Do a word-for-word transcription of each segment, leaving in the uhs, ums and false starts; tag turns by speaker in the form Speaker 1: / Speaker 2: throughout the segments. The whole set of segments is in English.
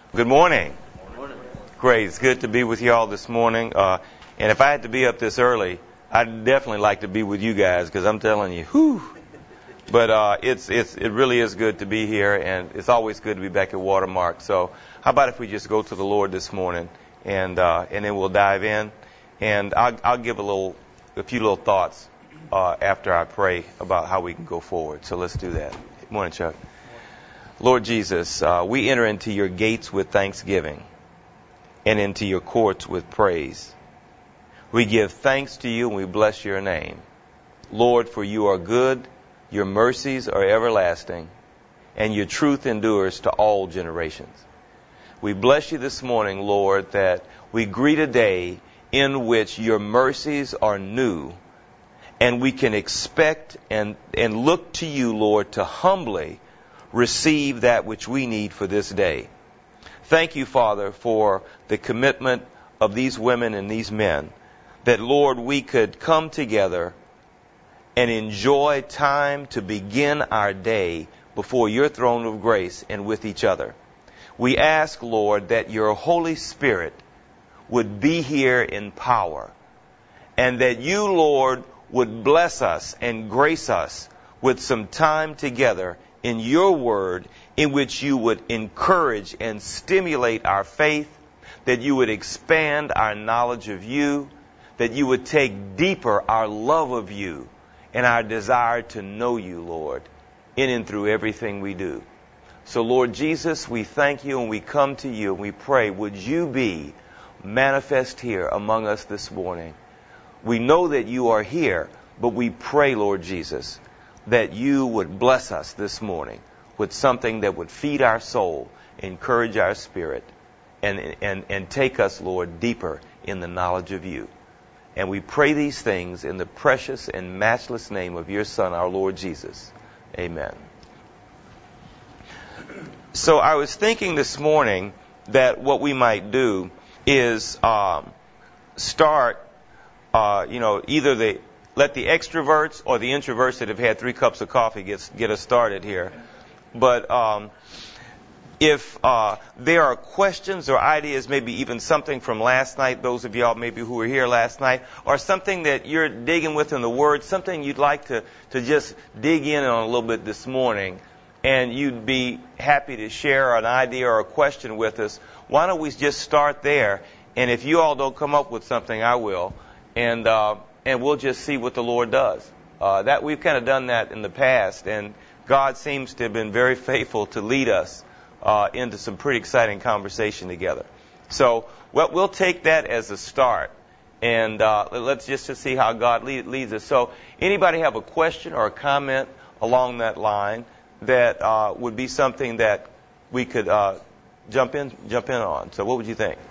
Speaker 1: Good morning. Great. It's good to be with you all this morning. Uh, and if I had to be up this early, I'd definitely like to be with you guys because I'm telling you, whew. But uh, it's it's it really is good to be here, and it's always good to be back at Watermark. So how about if we just go to the Lord this morning, and uh, and then we'll dive in, and I'll, I'll give a little a few little thoughts uh, after I pray about how we can go forward. So let's do that. Good morning, Chuck. Lord Jesus, uh, we enter into your gates with thanksgiving and into your courts with praise. We give thanks to you and we bless your name. Lord, for you are good, your mercies are everlasting, and your truth endures to all generations. We bless you this morning, Lord, that we greet a day in which your mercies are new, and we can expect and, and look to you, Lord, to humbly receive that which we need for this day. Thank you, Father, for the commitment of these women and these men, that, Lord, we could come together and enjoy time to begin our day before your throne of grace and with each other. We ask, Lord, that your Holy Spirit would be here in power, and that you, Lord, would bless us and grace us with some time together in your word, in which you would encourage and stimulate our faith, that you would expand our knowledge of you, that you would take deeper our love of you and our desire to know you, Lord, in and through everything we do. So, Lord Jesus, we thank you and we come to you and we pray, would you be manifest here among us this morning? We know that you are here, but we pray, Lord Jesus, that you would bless us this morning with something that would feed our soul, encourage our spirit, and, and, and take us, Lord, deeper in the knowledge of you. And we pray these things in the precious and matchless name of your Son, our Lord Jesus. Amen. So I was thinking this morning that what we might do is um, start, uh, you know, either the let the extroverts or the introverts that have had three cups of coffee get, get us started here. But um, if uh, there are questions or ideas, maybe even something from last night, those of y'all maybe who were here last night, or something that you're digging with in the Word, something you'd like to, to just dig in on a little bit this morning, and you'd be happy to share an idea or a question with us, why don't we just start there? And if you all don't come up with something, I will. And uh, and we'll just see what the Lord does. Uh, that we've kind of done that in the past, and God seems to have been very faithful to lead us uh, into some pretty exciting conversation together. So well, we'll take that as a start, and uh, let's just to see how God lead, leads us. So anybody have a question or a comment along that line that uh, would be something that we could uh, jump in jump in on? So what would you think?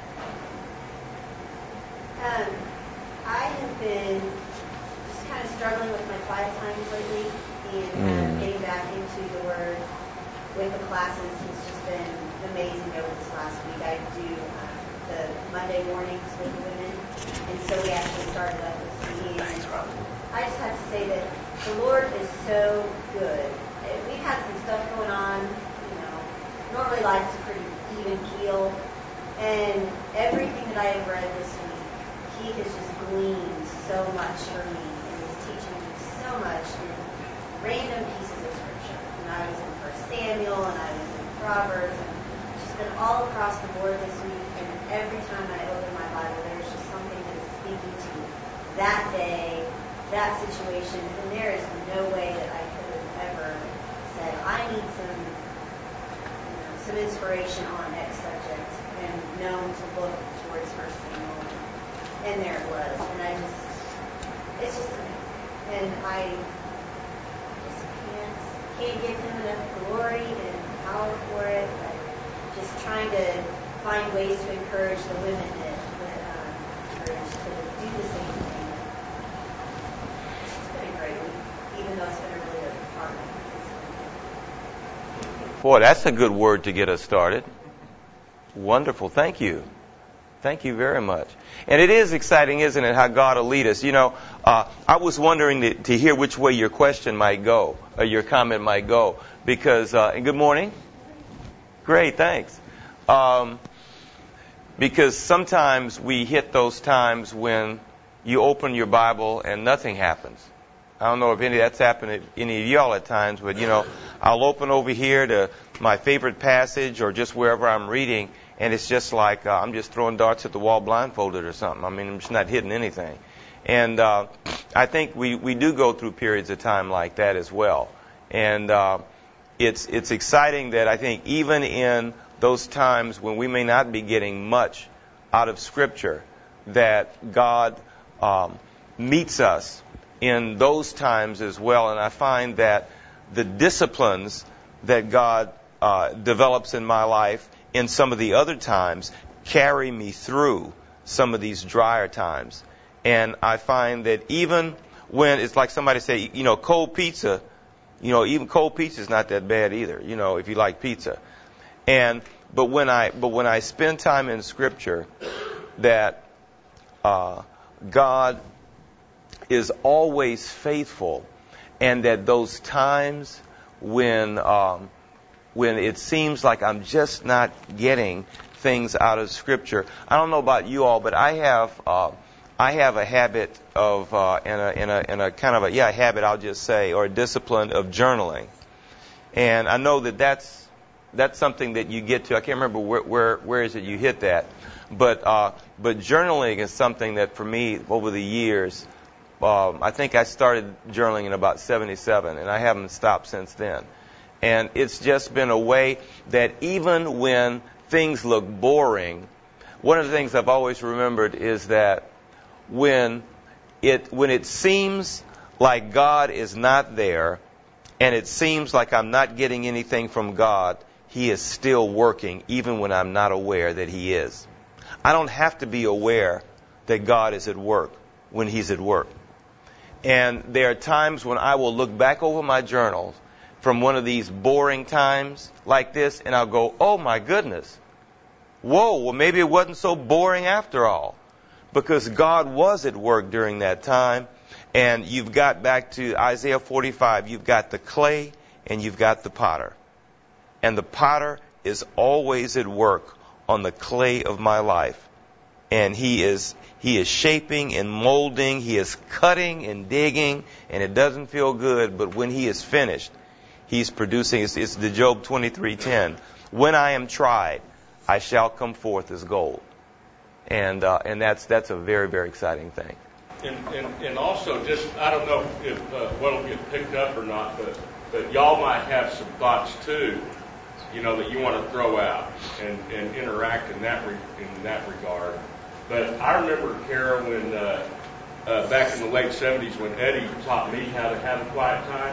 Speaker 2: Um. I have been just kind of struggling with my quiet times lately, and uh,
Speaker 1: mm.
Speaker 2: getting back into the Word with the classes has just been amazing over this last week. I do uh, the Monday mornings with the women, and so we actually started up with singing.
Speaker 1: Thanks, Rob.
Speaker 2: I just have to say that the Lord is so good. We've had some stuff going on, you know, normally life's a pretty even keel, and everything that I have read this week, He has just gleaned so much for me, and He's teaching me so much in random pieces of Scripture. And I was in First Samuel, and I was in Proverbs, and just been all across the board this week. And every time I open my Bible, there's just something that is speaking to that day, that situation, and there is no way that I could have ever said, I need some, you know, some inspiration on X subject, and known to look towards First Samuel. And there it was. And I just, it's just amazing. And I just can't, can't give Him enough glory and power for it. But just trying to find ways to encourage the women that, that um, encourage to do the same thing. It's been a great week, even though it's been a really hard week.
Speaker 1: Boy, that's a good word to get us started. Wonderful. Thank you. Thank you very much. And it is exciting, isn't it, how God will lead us. You know, uh, I was wondering to, to hear which way your question might go, or your comment might go. Because, uh, and good morning. Great, thanks. Um, because sometimes we hit those times when you open your Bible and nothing happens. I don't know if any that's happened to any of y'all at times, but, you know, I'll open over here to my favorite passage or just wherever I'm reading, and it's just like uh, I'm just throwing darts at the wall blindfolded or something. I mean, I'm just not hitting anything. And uh, I think we, we do go through periods of time like that as well. And uh, it's it's exciting that I think even in those times when we may not be getting much out of Scripture, that God um, meets us in those times as well. And I find that the disciplines that God uh, develops in my life in some of the other times carry me through some of these drier times. And I find that even when it's like somebody say, you know, cold pizza, you know, even cold pizza is not that bad either, you know, if you like pizza. And but when I but when I spend time in Scripture, that uh, God is always faithful, and that those times when um, when it seems like I'm just not getting things out of Scripture. I don't know about you all, but I have uh, I have a habit of uh, in a in a in a kind of a yeah habit I'll just say, or a discipline of journaling, and I know that that's that's something that you get to. I can't remember where where, where is it you hit that, but uh, but journaling is something that for me over the years. Um, I think I started journaling in about seventy-seven, and I haven't stopped since then. And it's just been a way that even when things look boring, one of the things I've always remembered is that when it when it seems like God is not there, and it seems like I'm not getting anything from God, He is still working, even when I'm not aware that He is. I don't have to be aware that God is at work when He's at work. And there are times when I will look back over my journals from one of these boring times like this, and I'll go, oh my goodness. Whoa, well maybe it wasn't so boring after all. Because God was at work during that time. And you've got back to Isaiah forty-five, you've got the clay and you've got the potter. And the potter is always at work on the clay of my life. And he is he is shaping and molding, he is cutting and digging, and it doesn't feel good, but when he is finished, he's producing. It's, it's the Job twenty-three ten. When I am tried, I shall come forth as gold. And uh, and that's that's a very, very exciting thing.
Speaker 3: And, and, and also, just, I don't know if uh, what'll get picked up or not, but, but y'all might have some thoughts too, you know, that you want to throw out and, and interact in that re, in that regard. But I remember, Kara, when uh, uh, back in the late seventies when Eddie taught me how to have a quiet time.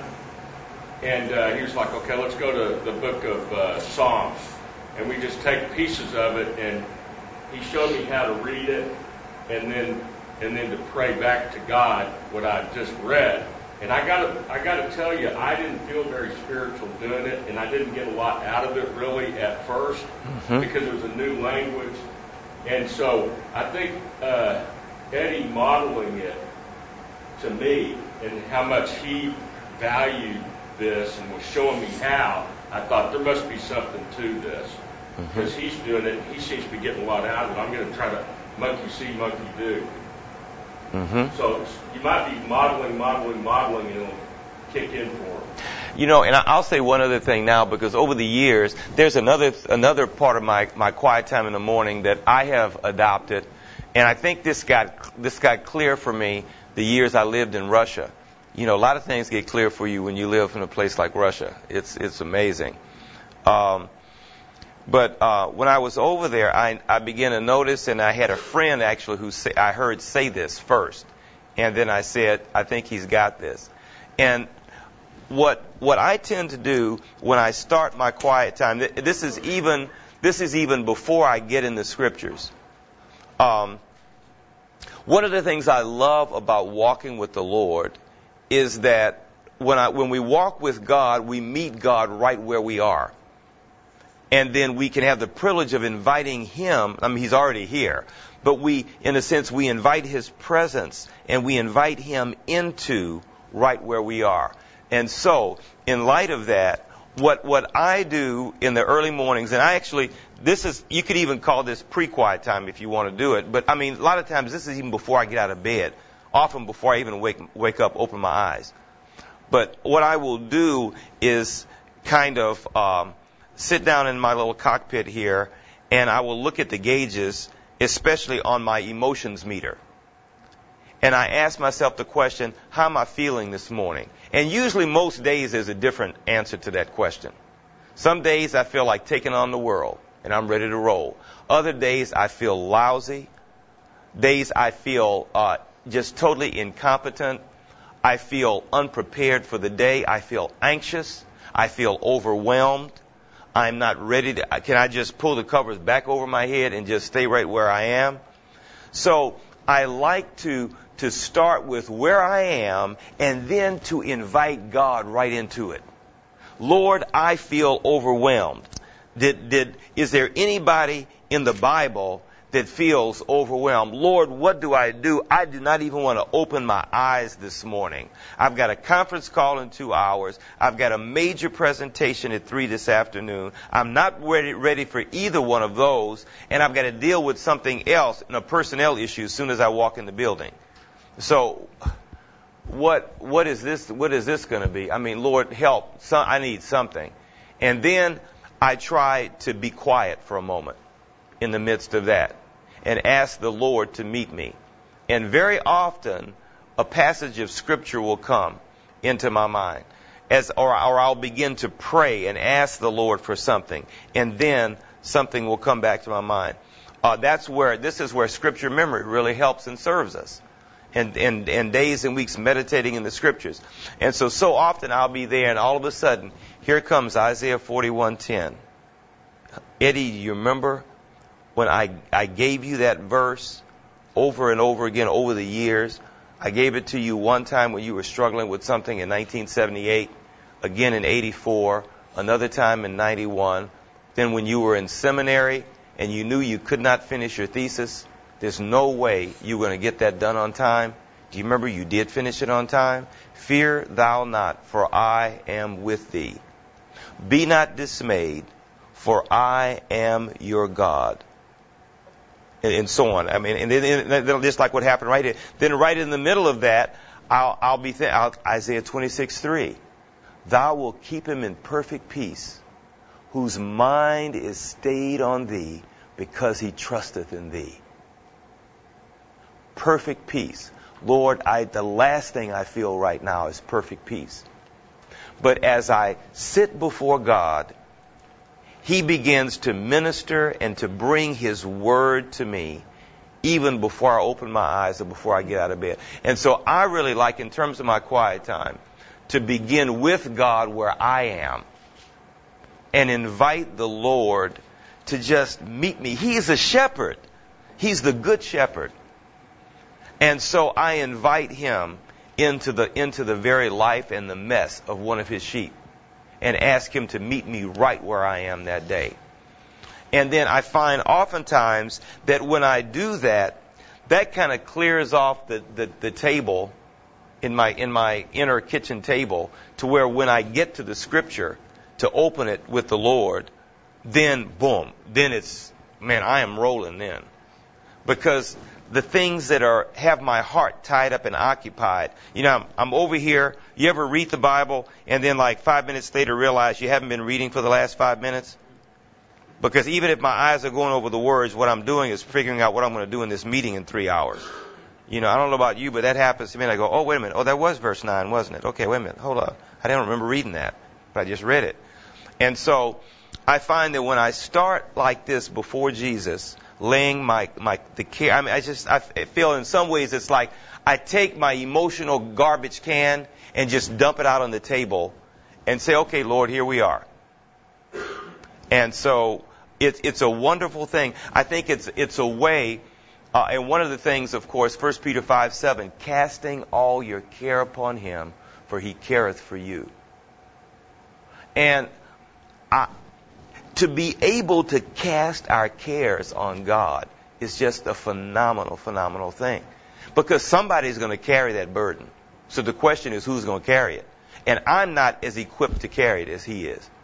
Speaker 3: And uh, he was like, okay, let's go to the book of uh, Psalms. And we just take pieces of it, and he showed me how to read it and then and then to pray back to God what I just read. And I gotta I gotta tell you, I didn't feel very spiritual doing it, and I didn't get a lot out of it really at first mm-hmm. because it was a new language. And so I think uh, Eddie modeling it to me and how much he valued this and was showing me how, I thought there must be something to this. Because mm-hmm. he's doing it, he seems to be getting a lot out of it. I'm going to try to monkey see, monkey do. Mm-hmm. So you might be modeling, modeling, modeling, and it'll kick in for him.
Speaker 1: You know, and I'll say one other thing now, because over the years, there's another another part of my, my quiet time in the morning that I have adopted, and I think this got this got clear for me the years I lived in Russia. You know, a lot of things get clear for you when you live in a place like Russia. It's it's amazing. Um, but uh, when I was over there, I, I began to notice, and I had a friend actually who say, I heard say this first, and then I said, I think he's got this. And what what I tend to do when I start my quiet time, this is even this is even before I get in the scriptures. Um, one of the things I love about walking with the Lord is that when I when we walk with God, we meet God right where we are. And then we can have the privilege of inviting Him. I mean, He's already here. But we, in a sense, we invite His presence and we invite Him into right where we are. And so, in light of that, what what I do in the early mornings, and I actually, this is, you could even call this pre-quiet time if you want to do it. But I mean, a lot of times this is even before I get out of bed. Often before I even wake, wake up, open my eyes. But what I will do is kind of um, sit down in my little cockpit here, and I will look at the gauges, especially on my emotions meter. And I ask myself the question, how am I feeling this morning? And usually most days there's a different answer to that question. Some days I feel like taking on the world, and I'm ready to roll. Other days I feel lousy. Days I feel uh, just totally incompetent. I feel unprepared for the day. I feel anxious. I feel overwhelmed. I'm not ready to, can I just pull the covers back over my head and just stay right where I am? So I like to, to start with where I am and then to invite God right into it. Lord, I feel overwhelmed. Did, did, is there anybody in the Bible that feels overwhelmed? Lord, what do I do? I do not even want to open my eyes this morning. I've got a conference call in two hours. I've got a major presentation at three this afternoon. I'm not ready, ready for either one of those, and I've got to deal with something else, a personnel issue, as soon as I walk in the building. So, what what is this? What is this going to be? I mean, Lord, help! Some, I need something, and then I try to be quiet for a moment in the midst of that and ask the Lord to meet me. And very often a passage of Scripture will come into my mind, as or, or I'll begin to pray and ask the Lord for something, and then something will come back to my mind. Uh, that's where this is where Scripture memory really helps and serves us. And, and, and days and weeks meditating in the Scriptures. And so, so often I'll be there, and all of a sudden, here comes Isaiah forty-one ten. Eddie, do you remember when I, I gave you that verse over and over again over the years? I gave it to you one time when you were struggling with something in nineteen seventy-eight, again in eighty-four, another time in ninety-one. Then when you were in seminary and you knew you could not finish your thesis, there's no way you were going to get that done on time. Do you remember you did finish it on time? Fear thou not, for I am with thee. Be not dismayed, for I am your God. And, and so on. I mean, and then, and then just like what happened right here. Then right in the middle of that, I'll, I'll be th- I'll, Isaiah twenty-six three. Thou wilt keep him in perfect peace, whose mind is stayed on thee, because he trusteth in thee. Perfect peace. Lord, I, the last thing I feel right now is perfect peace. But as I sit before God, He begins to minister and to bring His word to me even before I open my eyes or before I get out of bed. And so I really like, in terms of my quiet time, to begin with God where I am and invite the Lord to just meet me. He is a shepherd. He's the good shepherd. And so I invite Him into the into the very life and the mess of one of His sheep and ask Him to meet me right where I am that day. And then I find oftentimes that when I do that, that kind of clears off the, the, the table in my in my inner kitchen table, to where when I get to the Scripture to open it with the Lord, then boom, then it's, man, I am rolling then. Because the things that are have my heart tied up and occupied. You know, I'm, I'm over here. You ever read the Bible and then like five minutes later realize you haven't been reading for the last five minutes? Because even if my eyes are going over the words, what I'm doing is figuring out what I'm going to do in this meeting in three hours. You know, I don't know about you, but that happens to me. And I go, oh, wait a minute. Oh, that was verse nine, wasn't it? Okay, wait a minute. Hold up. I don't remember reading that, but I just read it. And so I find that when I start like this before Jesus, laying my, my, the care, I mean, I just, I feel in some ways it's like I take my emotional garbage can and just dump it out on the table and say, okay, Lord, here we are. And so it's, it's a wonderful thing. I think it's, it's a way, uh, and one of the things, of course, First Peter five seven, casting all your care upon Him, for He careth for you. And I, to be able to cast our cares on God is just a phenomenal, phenomenal thing. Because somebody's going to carry that burden. So the question is, who's going to carry it? And I'm not as equipped to carry it as He is.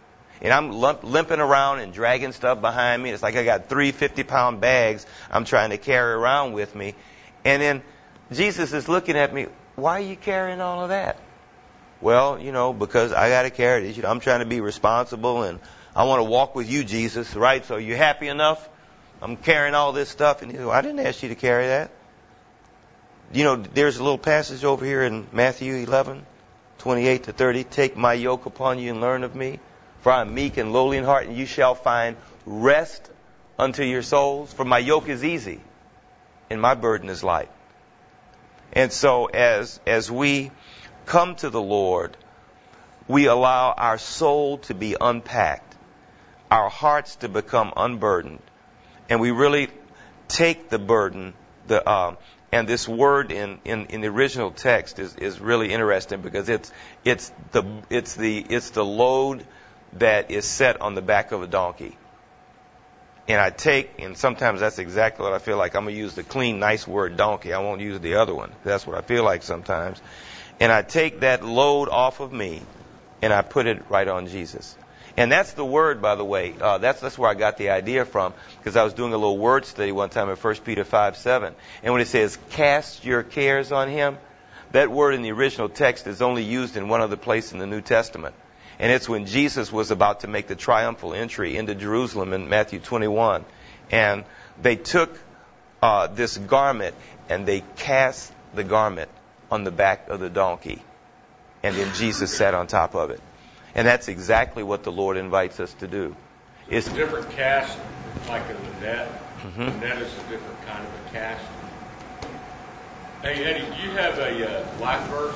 Speaker 1: and I'm lump, limping around and dragging stuff behind me. It's like I got three fifty-pound bags I'm trying to carry around with me. And then Jesus is looking at me, why are you carrying all of that? Well, you know, because I got to carry it. You know, I'm trying to be responsible, and I want to walk with you, Jesus, right? So you happy enough? I'm carrying all this stuff. And he said, well, I didn't ask you to carry that. You know, there's a little passage over here in Matthew eleven, twenty-eight to thirty. Take my yoke upon you and learn of me, for I am meek and lowly in heart, and you shall find rest unto your souls. For my yoke is easy, and my burden is light. And so as as we come to the Lord, we allow our soul to be unpacked, our hearts to become unburdened, and we really take the burden, the um, and this word in, in, in the original text is, is really interesting because it's it's the it's the it's the load that is set on the back of a donkey. And I take, and sometimes that's exactly what I feel like. I'm going to use the clean, nice word donkey. I won't use the other one. That's what I feel like sometimes. And I take that load off of me, and I put it right on Jesus. And that's the word, by the way. Uh, that's that's where I got the idea from, because I was doing a little word study one time in First Peter five seven. And when it says, cast your cares on him, that word in the original text is only used in one other place in the New Testament. And it's when Jesus was about to make the triumphal entry into Jerusalem in Matthew twenty-one. And they took uh, this garment and they cast the garment on the back of the donkey. And then Jesus sat on top of it. And that's exactly what the Lord invites us to do.
Speaker 3: It's a different cast, like in the net.
Speaker 1: Mm-hmm.
Speaker 3: The net is a different kind of a cast. Hey, Eddie, do you have a uh, life verse?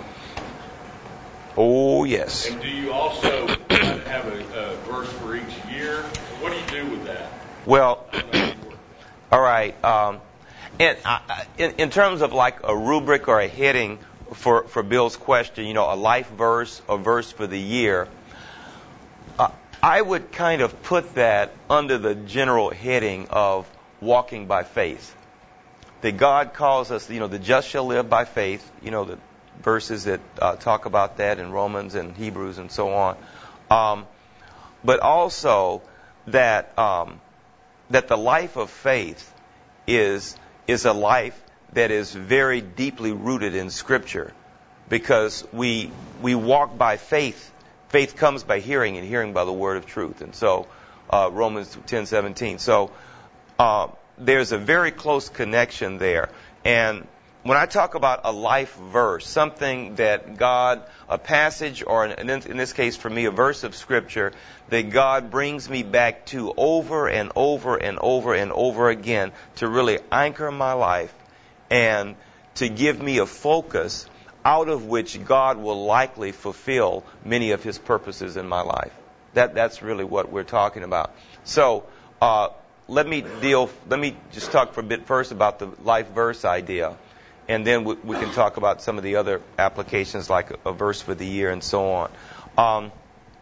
Speaker 1: Oh, yes.
Speaker 3: And do you also have a, a verse for each year? What do you do with that?
Speaker 1: Well, all right. Um, and uh, in, in terms of like a rubric or a heading for, for Bill's question, you know, a life verse, a verse for the year, uh, I would kind of put that under the general heading of walking by faith. That God calls us, you know, the just shall live by faith, you know, the verses that uh, talk about that in Romans and Hebrews and so on. Um, but also that um, that the life of faith is is a life that is very deeply rooted in Scripture, because we we walk by faith. Faith comes by hearing, and hearing by the word of truth. And so uh, Romans ten seventeen. So uh, there's a very close connection there. And when I talk about a life verse, something that God, a passage, or in this case for me, a verse of Scripture, that God brings me back to over and over and over and over again to really anchor my life and to give me a focus out of which God will likely fulfill many of His purposes in my life. That that's really what we're talking about. So uh, let me deal. Let me just talk for a bit first about the life verse idea. And then we, we can talk about some of the other applications, like a, a verse for the year and so on. Um,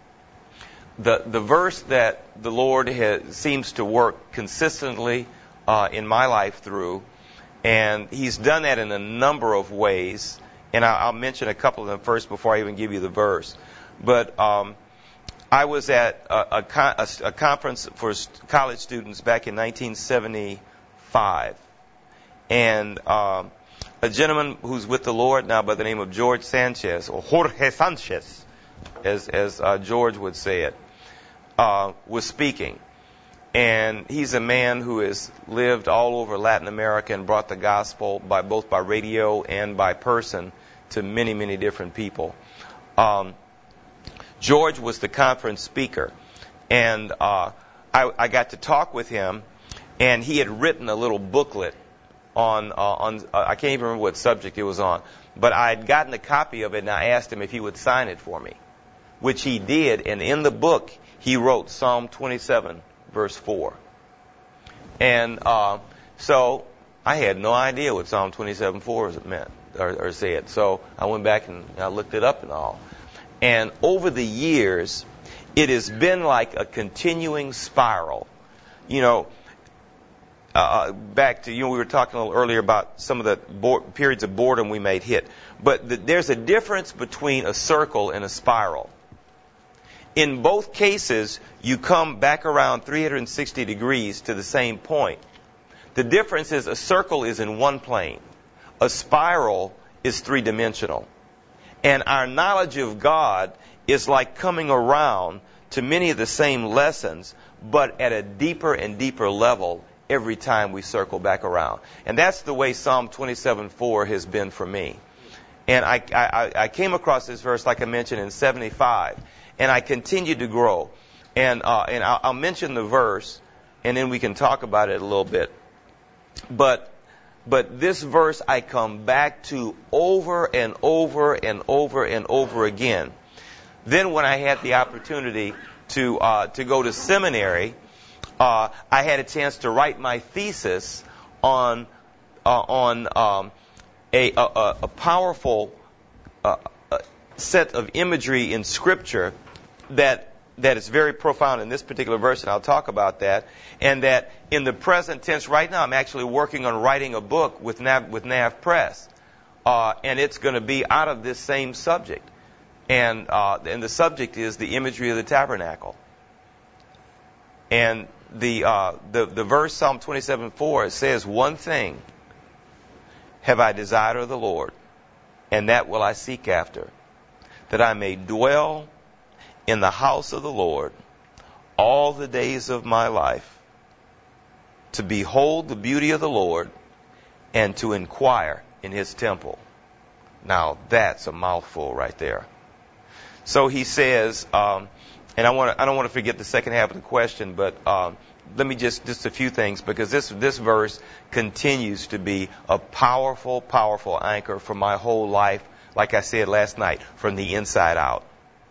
Speaker 1: the the verse that the Lord has, seems to work consistently uh, in my life through, and He's done that in a number of ways. And I, I'll mention a couple of them first before I even give you the verse. But um, I was at a, a, con- a, a conference for college students back in nineteen seventy-five, and um, a gentleman who's with the Lord now by the name of George Sanchez, or Jorge Sanchez, as as uh, George would say it, uh, was speaking. And he's a man who has lived all over Latin America and brought the gospel by both by radio and by person to many, many different people. Um, George was the conference speaker, and uh, I, I got to talk with him, and he had written a little booklet on, uh, on uh, I can't even remember what subject it was on, but I had gotten a copy of it, and I asked him if he would sign it for me, which he did, and in the book he wrote Psalm twenty-seven, verse four. And uh, so I had no idea what Psalm twenty-seven four meant or, or said. So I went back and I looked it up and all. And over the years, it has been like a continuing spiral. You know, uh, back to, you know, we were talking a little earlier about some of the bo- periods of boredom we might hit. But the, there's a difference between a circle and a spiral. In both cases, you come back around three hundred sixty degrees to the same point. The difference is a circle is in one plane. A spiral is three-dimensional. And our knowledge of God is like coming around to many of the same lessons, but at a deeper and deeper level every time we circle back around. And that's the way Psalm twenty-seven four has been for me. And I, I, I came across this verse, like I mentioned, in seventy-five. And I continued to grow. And, uh, and I'll, I'll mention the verse, and then we can talk about it a little bit. But, but this verse I come back to over and over and over and over again. Then when I had the opportunity to, uh, to go to seminary, uh, I had a chance to write my thesis on, uh, on, um, a, a, a powerful, uh, set of imagery in Scripture that that is very profound in this particular verse, and I'll talk about that. And that in the present tense right now, I'm actually working on writing a book with Nav, with Nav Press, uh, and it's going to be out of this same subject. And uh, and the subject is the imagery of the tabernacle. And the uh, the the verse Psalm twenty-seven four, it says, "One thing have I desired of the Lord, and that will I seek after, that I may dwell in the house of the Lord all the days of my life, to behold the beauty of the Lord and to inquire in his temple." Now that's a mouthful right there. So he says, um, and I want I don't want to forget the second half of the question, but um, let me just just a few things, because this this verse continues to be a powerful, powerful anchor for my whole life. Like I said last night, from the inside out.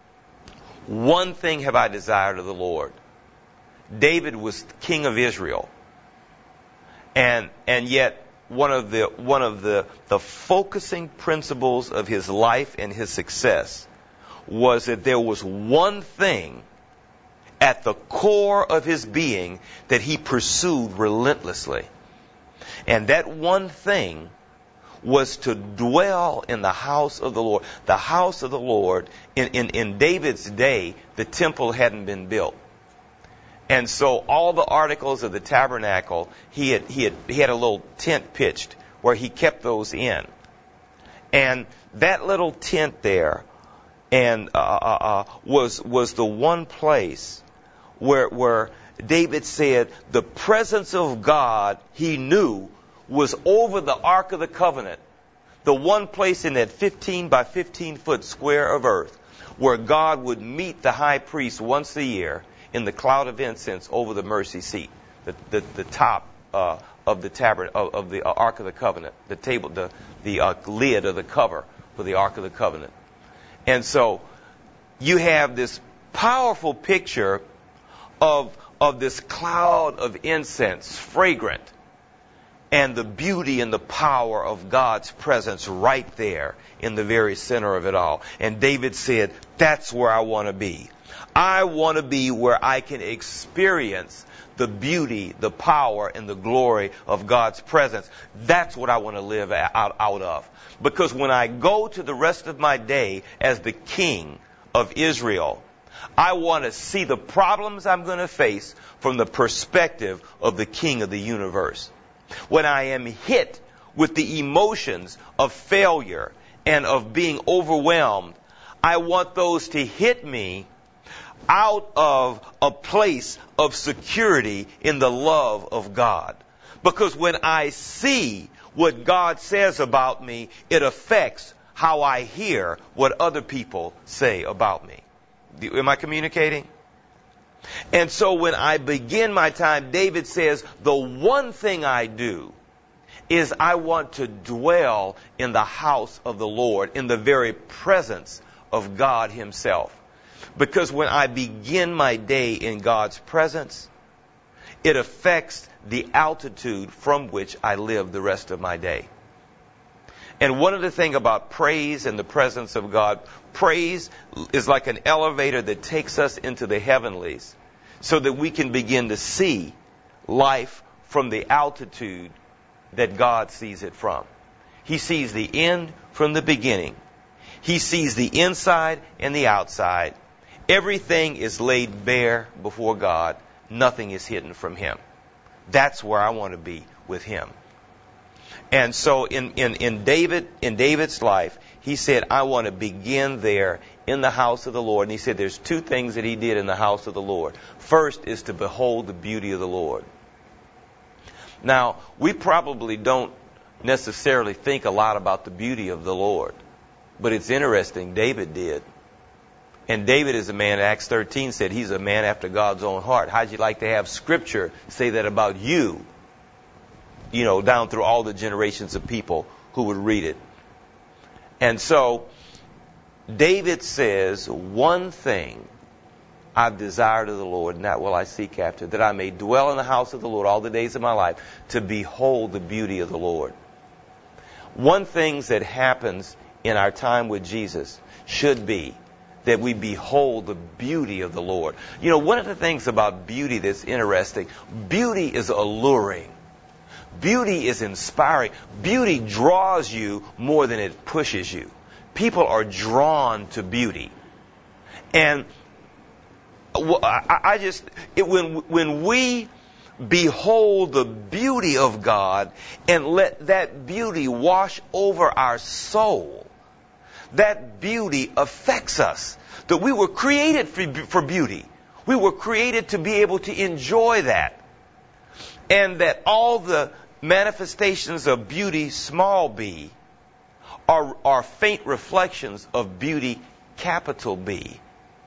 Speaker 1: One thing have I desired of the Lord. David was king of Israel. And and yet one of the one of the, the focusing principles of his life and his success was that there was one thing at the core of his being that he pursued relentlessly. And that one thing was to dwell in the house of the Lord. The house of the Lord, in, in, in David's day, the temple hadn't been built. And so all the articles of the tabernacle, he had, he had, he had a little tent pitched where he kept those in. And that little tent there and uh, uh, uh, was was the one place where where David said the presence of God, he knew, was over the Ark of the Covenant, the one place in that fifteen by fifteen foot square of earth where God would meet the high priest once a year in the cloud of incense over the mercy seat, the the, the top uh, of the tabernacle of, of the uh, Ark of the Covenant, the table, the the uh, lid or the cover for the Ark of the Covenant. And so you have this powerful picture of of this cloud of incense, fragrant, and the beauty and the power of God's presence right there in the very center of it all. And David said, that's where I want to be. I want to be where I can experience the beauty, the power, and the glory of God's presence. That's what I want to live out, out of. Because when I go to the rest of my day as the king of Israel, I want to see the problems I'm going to face from the perspective of the king of the universe. When I am hit with the emotions of failure and of being overwhelmed, I want those to hit me out of a place of security in the love of God. Because when I see what God says about me, it affects how I hear what other people say about me. Am I communicating? And so when I begin my time, David says, the one thing I do is I want to dwell in the house of the Lord, in the very presence of God himself. Because when I begin my day in God's presence, it affects the altitude from which I live the rest of my day. And one of the things about praise and the presence of God, praise is like an elevator that takes us into the heavenlies so that we can begin to see life from the altitude that God sees it from. He sees the end from the beginning. He sees the inside and the outside. Everything is laid bare before God. Nothing is hidden from Him. That's where I want to be with Him. And so in, in, in David, in David's life, he said, I want to begin there in the house of the Lord. And he said there's two things that he did in the house of the Lord. First is to behold the beauty of the Lord. Now, we probably don't necessarily think a lot about the beauty of the Lord. But it's interesting, David did. And David is a man, Acts thirteen said he's a man after God's own heart. How'd you like to have Scripture say that about you? You know, down through all the generations of people who would read it. And so, David says, one thing I've desired of the Lord, and that will I seek after, that I may dwell in the house of the Lord all the days of my life, to behold the beauty of the Lord. One thing that happens in our time with Jesus should be that we behold the beauty of the Lord. You know, one of the things about beauty that's interesting, beauty is alluring. Beauty is inspiring. Beauty draws you more than it pushes you. People are drawn to beauty. And I just, it, when, when we behold the beauty of God and let that beauty wash over our soul, that beauty affects us. That we were created for beauty. We were created to be able to enjoy that. And that all the manifestations of beauty, small b, are, are faint reflections of beauty, capital B.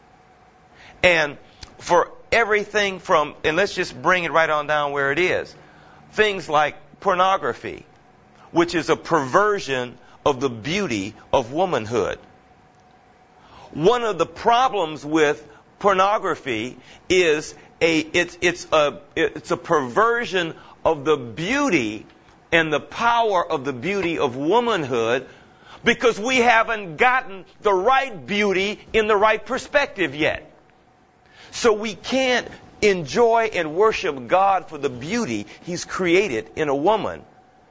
Speaker 1: And for everything from, and let's just bring it right on down where it is, things like pornography, which is a perversion of the beauty of womanhood. One of the problems with pornography is a it's it's a it's a perversion of the beauty and the power of the beauty of womanhood, because we haven't gotten the right beauty in the right perspective yet. So we can't enjoy and worship God for the beauty He's created in a woman,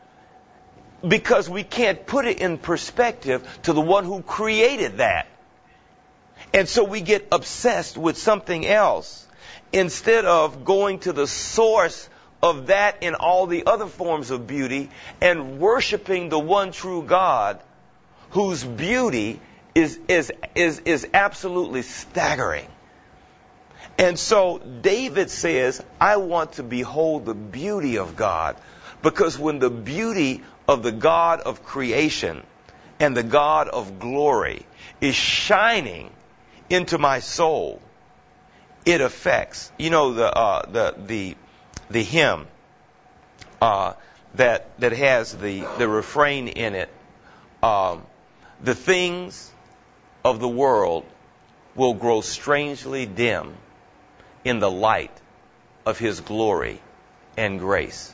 Speaker 1: because we can't put it in perspective to the one who created that. And so we get obsessed with something else instead of going to the source of that and all the other forms of beauty and worshiping the one true God, whose beauty is, is, is, is absolutely staggering. And so David says, I want to behold the beauty of God, because when the beauty of the God of creation and the God of glory is shining into my soul, it affects. You know the uh, the the the hymn uh, that that has the the refrain in it. Um, the things of the world will grow strangely dim in the light of His glory and grace.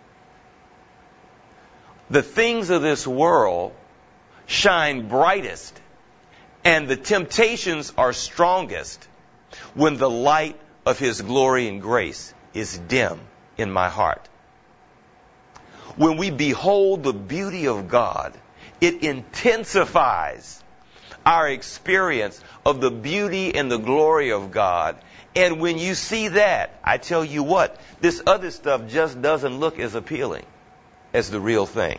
Speaker 1: The things of this world shine brightest, and the temptations are strongest when the light of His glory and grace is dim in my heart. When we behold the beauty of God, it intensifies our experience of the beauty and the glory of God. And when you see that, I tell you what, this other stuff just doesn't look as appealing as the real thing.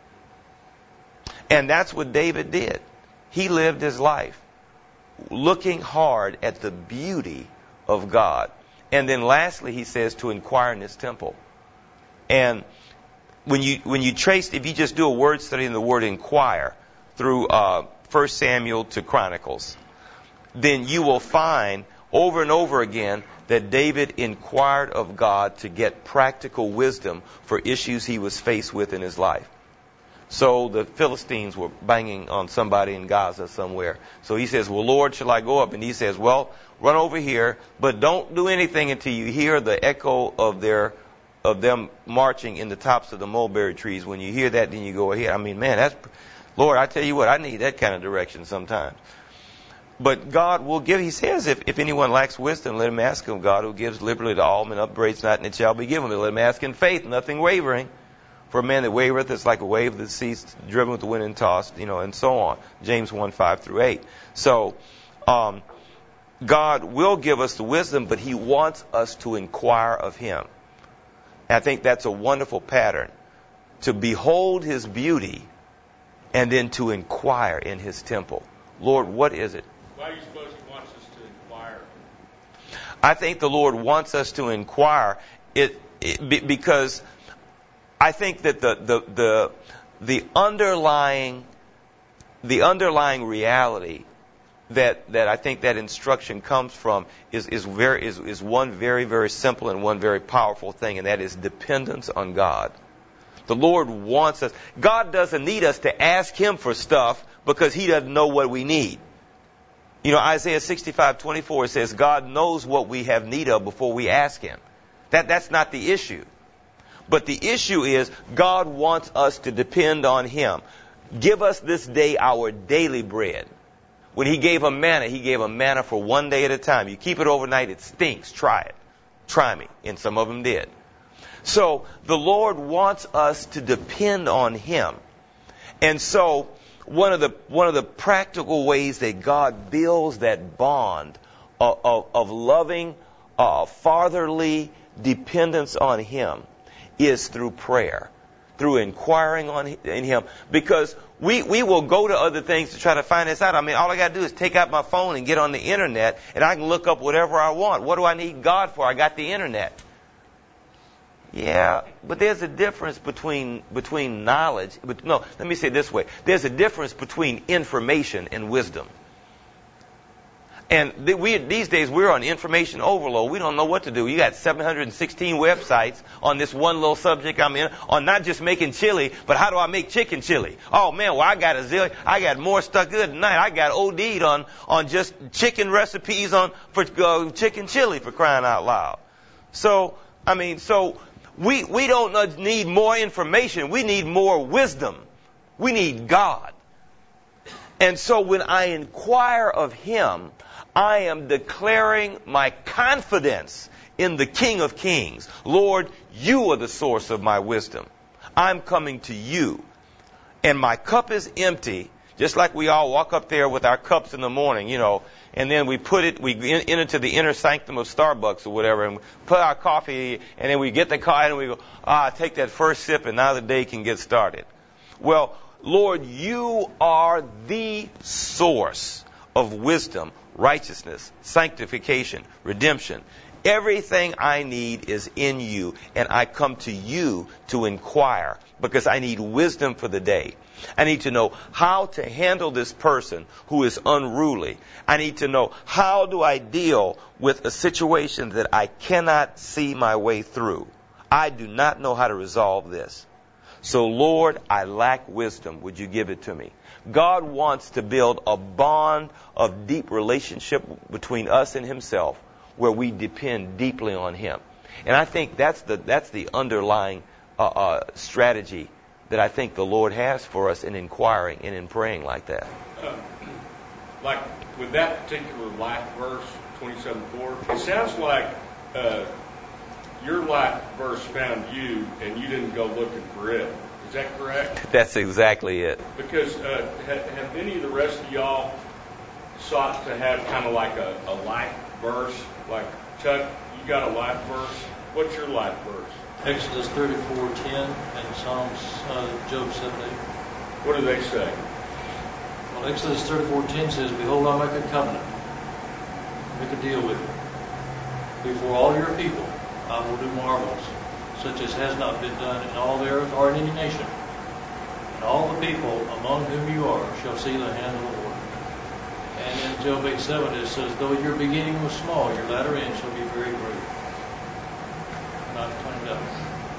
Speaker 1: And that's what David did. He lived his life looking hard at the beauty of God. And then lastly, he says to inquire in His temple. And when you when you trace, if you just do a word study in the word inquire through uh, First Samuel to Chronicles, then you will find over and over again that David inquired of God to get practical wisdom for issues he was faced with in his life. So the Philistines were banging on somebody in Gaza somewhere. So he says, well, Lord, shall I go up? And he says, well, run over here, but don't do anything until you hear the echo of their of them marching in the tops of the mulberry trees. When you hear that, then you go ahead. I mean, man, that's, Lord, I tell you what, I need that kind of direction sometimes. But God will give, He says, if, if anyone lacks wisdom, let him ask of God, who gives liberally to all men, upbraids not, and it shall be given. But let him ask in faith, nothing wavering. For a man that wavereth is like a wave of the sea, driven with the wind and tossed, you know, and so on. James one, five through eight. So, um, God will give us the wisdom, but he wants us to inquire of him. And I think that's a wonderful pattern, to behold his beauty and then to inquire in his temple. Lord, what is it?
Speaker 3: Why do you suppose he wants us to inquire?
Speaker 1: I think the Lord wants us to inquire it, it because I think that the the the the underlying the underlying reality that that I think that instruction comes from is is very is, is one very very simple and one very powerful thing, and that is dependence on God. The Lord wants us. God doesn't need us to ask him for stuff because he doesn't know what we need. You know, Isaiah sixty-five twenty-four says God knows what we have need of before we ask him. That that's not the issue. But the issue is God wants us to depend on him. Give us this day our daily bread. When he gave a manna, he gave a manna for one day at a time. You keep it overnight, it stinks. Try it. Try me. And some of them did. So the Lord wants us to depend on him. And so one of the one of the practical ways that God builds that bond of, of, of loving, uh, fatherly dependence on him is through prayer, through inquiring on in him. Because we, we will go to other things to try to find this out. I mean, all I got to do is take out my phone and get on the internet, and I can look up whatever I want. What do I need God for? I got the internet. Yeah, but there's a difference between between knowledge. But no, let me say it this way. There's a difference between information and wisdom. And th- we these days we're on information overload. We don't know what to do. You got seven hundred sixteen websites on this one little subject I'm in, on not just making chili, but how do I make chicken chili? Oh man, well I got a zillion. I got more stuff good tonight. I got O D'd on on just chicken recipes on for uh, chicken chili, for crying out loud. So I mean, so we we don't need more information. We need more wisdom. We need God. And so when I inquire of him, I am declaring my confidence in the King of Kings. Lord, you are the source of my wisdom. I'm coming to you. And my cup is empty, just like we all walk up there with our cups in the morning, you know, and then we put it, we enter into the inner sanctum of Starbucks or whatever, and we put our coffee, and then we get the coffee, and we go, ah, take that first sip, and now the day can get started. Well, Lord, you are the source of wisdom, righteousness, sanctification, redemption. Everything I need is in you, and I come to you to inquire because I need wisdom for the day. I need to know how to handle this person who is unruly. I need to know how do I deal with a situation that I cannot see my way through. I do not know how to resolve this. So, Lord, I lack wisdom. Would you give it to me? God wants to build a bond of deep relationship between us and himself where we depend deeply on him. And I think that's the that's the underlying uh, uh, strategy that I think the Lord has for us in inquiring and in praying like that.
Speaker 3: Uh, like with that particular life verse, twenty-seven four, it sounds like uh, your life verse found you and you didn't go looking for it. Is that correct?
Speaker 1: That's exactly it.
Speaker 3: Because uh, have, have any of the rest of y'all sought to have kind of like a, a life verse? Like, Chuck, you got a life verse? What's your life verse?
Speaker 4: Exodus thirty-four ten and Psalms, uh, Job seven eight.
Speaker 3: What do they say?
Speaker 4: Well, Exodus thirty-four ten says, Behold, I make a covenant, make a deal with you. Before all your people, I will do marvels, such as has not been done in all the earth or in any nation. And all the people among whom you are shall see the hand of the Lord. And in Job eight seven it says, Though your beginning was small, your latter end shall be very great. Not turned up.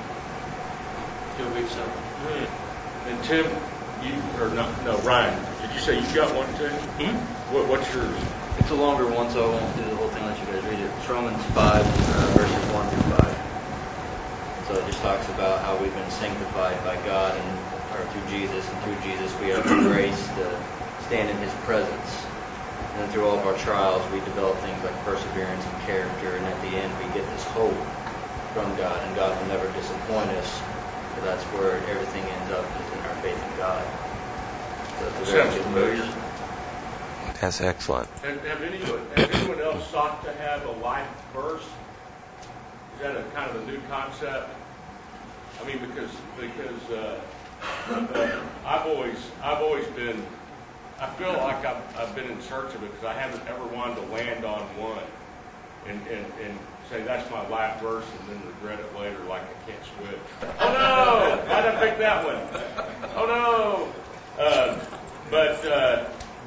Speaker 4: Job eight seven.
Speaker 3: Hmm. And Tim, you, or no, no, Ryan, did you say you got one too?
Speaker 5: Hmm?
Speaker 3: What, what's yours?
Speaker 5: It's a longer one, so I won't do the whole thing. Let you guys read it. It's Romans five, uh, verses one through five. So it just talks about how we've been sanctified by God and or through Jesus, and through Jesus we have the grace to stand in his presence. And then through all of our trials we develop things like perseverance and character, and at the end we get this hope from God, and God will never disappoint us. So that's where everything ends up, is in our faith in God. So it's a very good verse.
Speaker 1: That's excellent.
Speaker 3: Have, have, anyone, have anyone else sought to have a life verse? Is that a kind of a new concept? I mean, because because uh, uh, I've always I've always been I feel like I've, I've been in search of it because I haven't ever wanted to land on one and, and, and say that's my life verse and then regret it later like I can't switch. Oh no! Why did I pick that one? Oh no! Uh, but uh,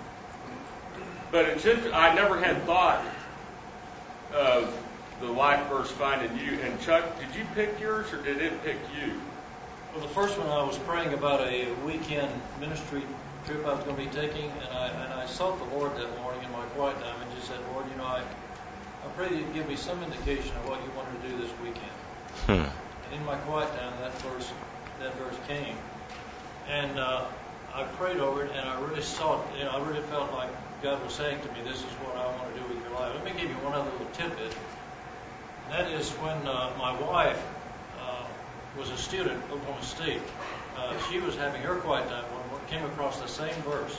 Speaker 3: but it's just, I never had thought of the life verse finding you. And Chuck, did you pick yours or did it pick you?
Speaker 4: Well, the first one I was praying about a weekend ministry trip I was going to be taking, and I and I sought the Lord that morning in my quiet time and just said, Lord, you know, I, I pray that you'd give me some indication of what you wanted to do this weekend.
Speaker 1: Hmm.
Speaker 4: And in my quiet time, that verse that verse came, and uh, I prayed over it, and I really sought, you know, I really felt like God was saying to me, this is what I want to do with your life. Let me give you one other little tidbit. That is when uh, my wife uh, was a student at Oklahoma State. Uh, she was having her quiet time when we came across the same verse.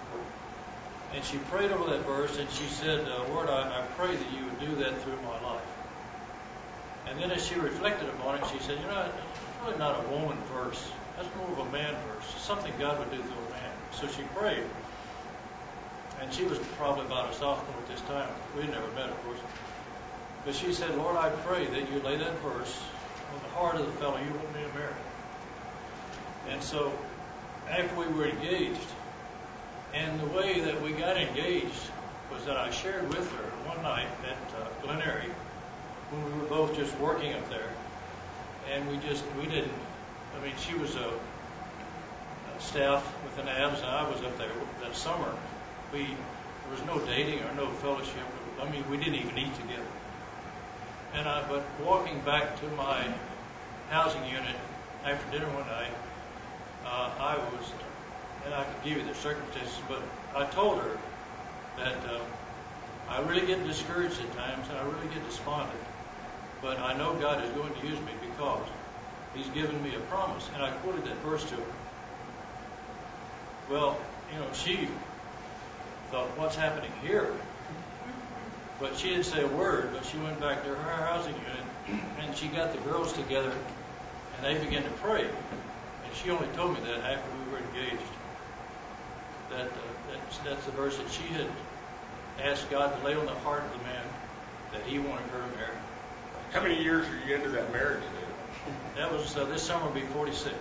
Speaker 4: And she prayed over that verse, and she said, uh, Lord, I, I pray that you would do that through my life. And then as she reflected upon it, she said, you know, it's really not a woman verse. That's more of a man verse. It's something God would do through a man. So she prayed. And she was probably about a sophomore at this time. We'd never met, of course. But she said, Lord, I pray that you lay that verse on the heart of the fellow you want me to marry. And so after we were engaged, and the way that we got engaged was that I shared with her one night at uh, Glen Eyrie when we were both just working up there. And we just, we didn't, I mean, she was a, a staff with an A B S, and I was up there that summer. We, there was no dating or no fellowship. I mean, we didn't even eat together. And I, but walking back to my housing unit after dinner one night, uh, I was, and I could give you the circumstances, but I told her that uh, I really get discouraged at times, and I really get despondent. But I know God is going to use me because He's given me a promise. And I quoted that verse to her. Well, you know, she thought, what's happening here? But she didn't say a word, but she went back to her housing unit, and she got the girls together, and they began to pray. And she only told me that after we were engaged. That uh, that's, that's the verse that she had asked God to lay on the heart of the man that He wanted her to marry.
Speaker 3: How many years are you into that marriage then?
Speaker 4: That was, uh, this summer will be forty-six.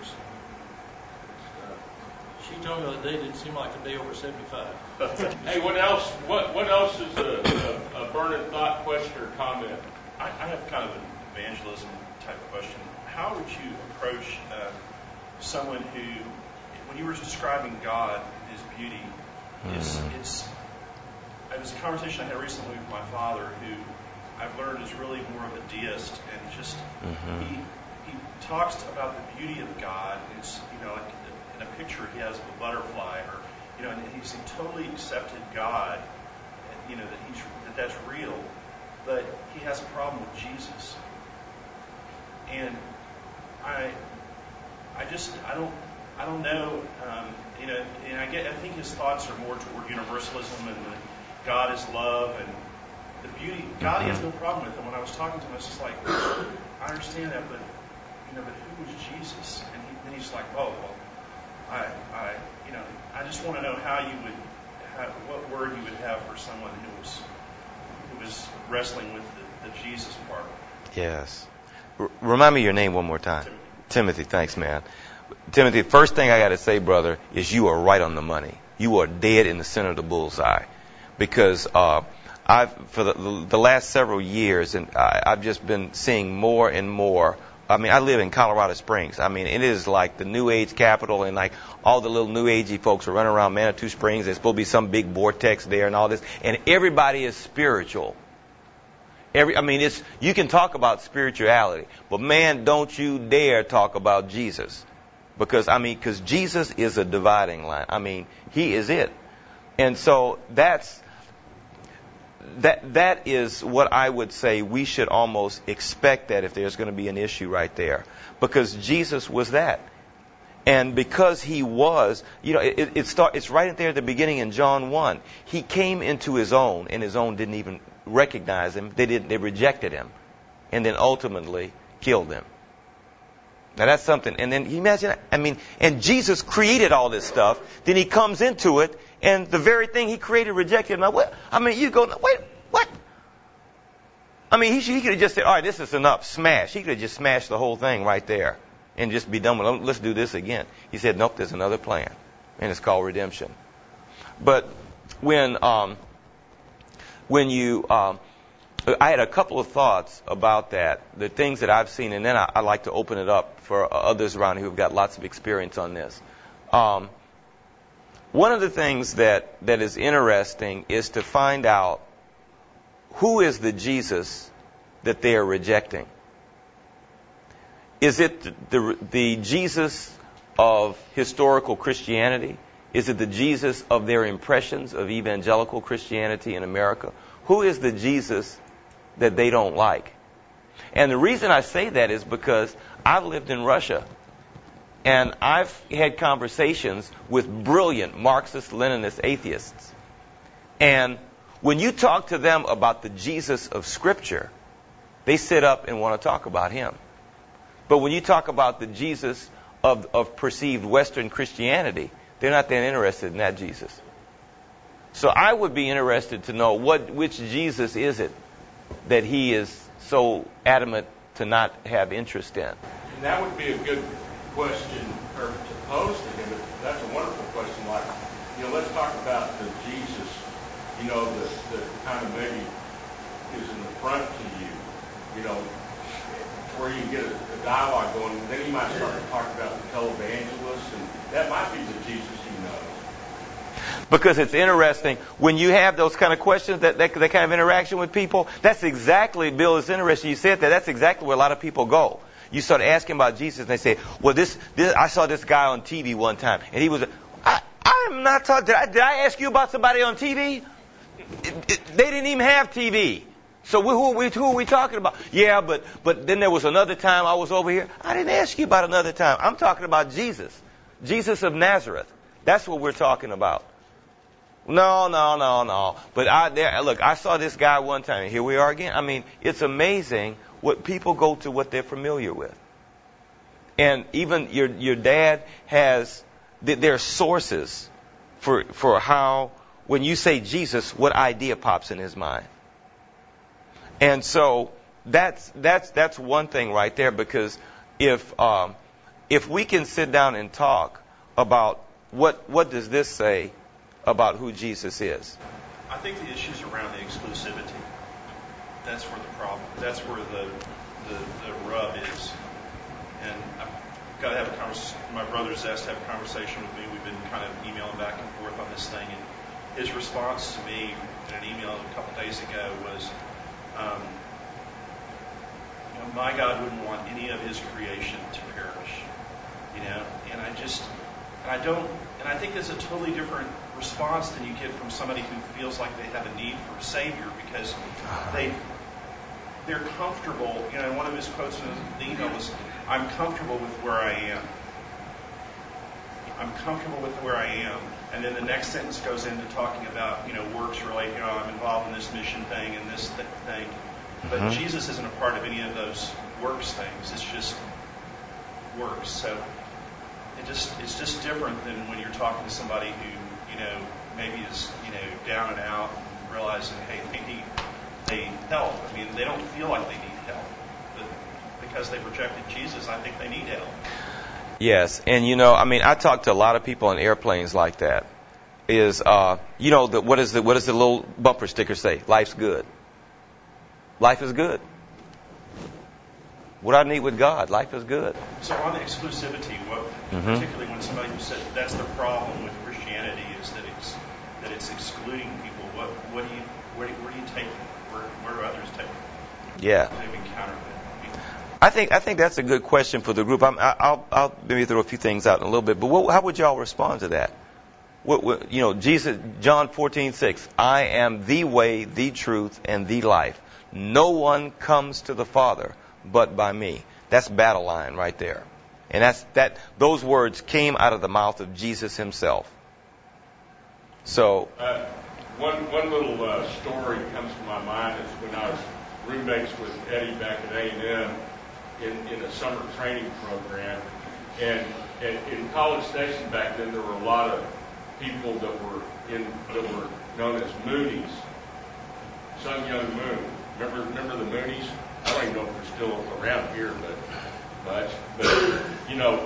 Speaker 4: She told me the day didn't seem like a day over seventy-five.
Speaker 3: Hey, what else? What what else is a, a, a burning thought, question, or comment?
Speaker 6: I, I have kind of an evangelism type of question. How would you approach uh, someone who, when you were describing God and His beauty, is
Speaker 1: Mm.
Speaker 6: it's it was a conversation I had recently with my father, who I've learned is really more of a deist, and just
Speaker 1: Mm-hmm.
Speaker 6: he he talks about the beauty of God. It's, you know, like in a picture he has of a butterfly, or, you know, and he's totally accepted God, and, you know, that he's that that's real, but he has a problem with Jesus. And I I just I don't I don't know, um, you know, and I get I think his thoughts are more toward universalism and the God is love and the beauty. God, he has no problem with it. When I was talking to him, I was just like, I understand that, but you know, but who was Jesus? And he, then he's like, oh well, I I you know I just want to know how you would have, what word you would have for someone who was who was wrestling with the, the Jesus part.
Speaker 1: Yes. R- remind me your name one more time.
Speaker 6: Timothy.
Speaker 1: Timothy, thanks, man. Timothy, the first thing I got to say, brother, is you are right on the money. You are dead in the center of the bullseye. Because uh, I've, for the, the last several years, and I, I've just been seeing more and more. I mean, I live in Colorado Springs. I mean, it is like the New Age capital, and like all the little New Agey folks are running around Manitou Springs. There's supposed to be some big vortex there and all this. And everybody is spiritual. Every, I mean, it's, you can talk about spirituality, but man, don't you dare talk about Jesus. Because, I mean, because Jesus is a dividing line. I mean, He is it. And so that's, that, that is what I would say we should almost expect that if there's going to be an issue right there. Because Jesus was that. And because he was, you know, it, it start, it's right there at the beginning in John one. He came into his own, and his own didn't even recognize him. They didn't. They rejected him, and then ultimately killed him. Now that's something. And then you imagine that? I mean, and Jesus created all this stuff. Then he comes into it, and the very thing he created rejected him. Now, what? I mean, you go, wait, what? I mean, he, he could have just said, all right, this is enough. Smash. He could have just smashed the whole thing right there and just be done with it. Let's do this again. He said, nope, there's another plan, and it's called redemption. But when um, when you, um, I had a couple of thoughts about that, the things that I've seen, and then I, I like to open it up for others around who have got lots of experience on this. Um, one of the things that, that is interesting is to find out who is the Jesus that they are rejecting. Is it the, the Jesus of historical Christianity? Is it the Jesus of their impressions of evangelical Christianity in America? Who is the Jesus that they don't like? And the reason I say that is because I've lived in Russia, and I've had conversations with brilliant Marxist, Leninist atheists. And when you talk to them about the Jesus of Scripture, they sit up and want to talk about him. But when you talk about the Jesus of, of perceived Western Christianity, they're not that interested in that Jesus. So I would be interested to know what which Jesus is it that he is so adamant to not have interest in.
Speaker 3: And that would be a good question or to pose to him. That's a wonderful question. Like, you know, let's talk about the Jesus, you know, that, that kind of maybe is in the front to you, you know, where you get a, a dialogue going. Then you might start to talk about the televangelists, and that might be the Jesus he knows.
Speaker 1: Because it's interesting, when you have those kind of questions, that, that, that kind of interaction with people, that's exactly, Bill, it's interesting you said that, that's exactly where a lot of people go. You start asking about Jesus, and they say, well, this, this I saw this guy on T V one time, and he was, I, I'm not talking, did I, did I ask you about somebody on T V? It, it, they didn't even have T V. So we, who, are we, who are we talking about? Yeah, but, but then there was another time I was over here. I didn't ask you about another time. I'm talking about Jesus. Jesus of Nazareth. That's what we're talking about. No, no, no, no. But I, there, look, I saw this guy one time, and here we are again. I mean, it's amazing what people go to what they're familiar with. And even your your dad has, there are sources for for how, when you say Jesus, what idea pops in his mind. And so that's that's that's one thing right there, because if um, if we can sit down and talk about what what does this say about who Jesus is.
Speaker 6: I think the issue's around the exclusivity. That's where the problem. That's where the the, the rub is. And I've got to have a conversation. My brother's asked to have a conversation with me. We've been kind of emailing back and forth on this thing. And his response to me in an email a couple days ago was, um, you know, my God wouldn't want any of his creation to perish. You know, and I just, and I don't, and I think it's a totally different response than you get from somebody who feels like they have a need for a Savior, because they, they're comfortable. You know, one of his quotes in the email was, I'm comfortable with where I am. I'm comfortable with where I am. And then the next sentence goes into talking about, you know, works related, you know, I'm involved in this mission thing and this th- thing. But mm-hmm. Jesus isn't a part of any of those works things. It's just works. So it just it's just different than when you're talking to somebody who, you know, maybe is, you know, down and out and realizing, hey, they need they help. I mean, they don't feel like they need help. But because they've rejected Jesus, I think they need help.
Speaker 1: Yes, and you know, I mean, I talk to a lot of people on airplanes like that. Is uh, you know, the, what is the what does the little bumper sticker say? Life's good. Life is good. What I need with God, life is good.
Speaker 6: So on the exclusivity, what, mm-hmm. particularly when somebody who said that's the problem with Christianity is that it's that it's excluding people. What what do you where do, where do you take it? Where where do others take it?
Speaker 1: Yeah.
Speaker 6: They've encountered it.
Speaker 1: I think I think that's a good question for the group. I'm, I'll I'll maybe throw a few things out in a little bit, but what, how would y'all respond to that? What, what you know, Jesus, John fourteen six. I am the way, the truth, and the life. No one comes to the Father but by me. That's battle line right there. And that's that. Those words came out of the mouth of Jesus himself. So,
Speaker 3: uh, one one little uh, story comes to my mind is when I was roommates with Eddie back at A and M in, in a summer training program, and, and in College Station back then there were a lot of people that were in that were known as Moonies, Sun Young Moon. Remember remember the Moonies? I don't even know if they're still around here, but much. But you know,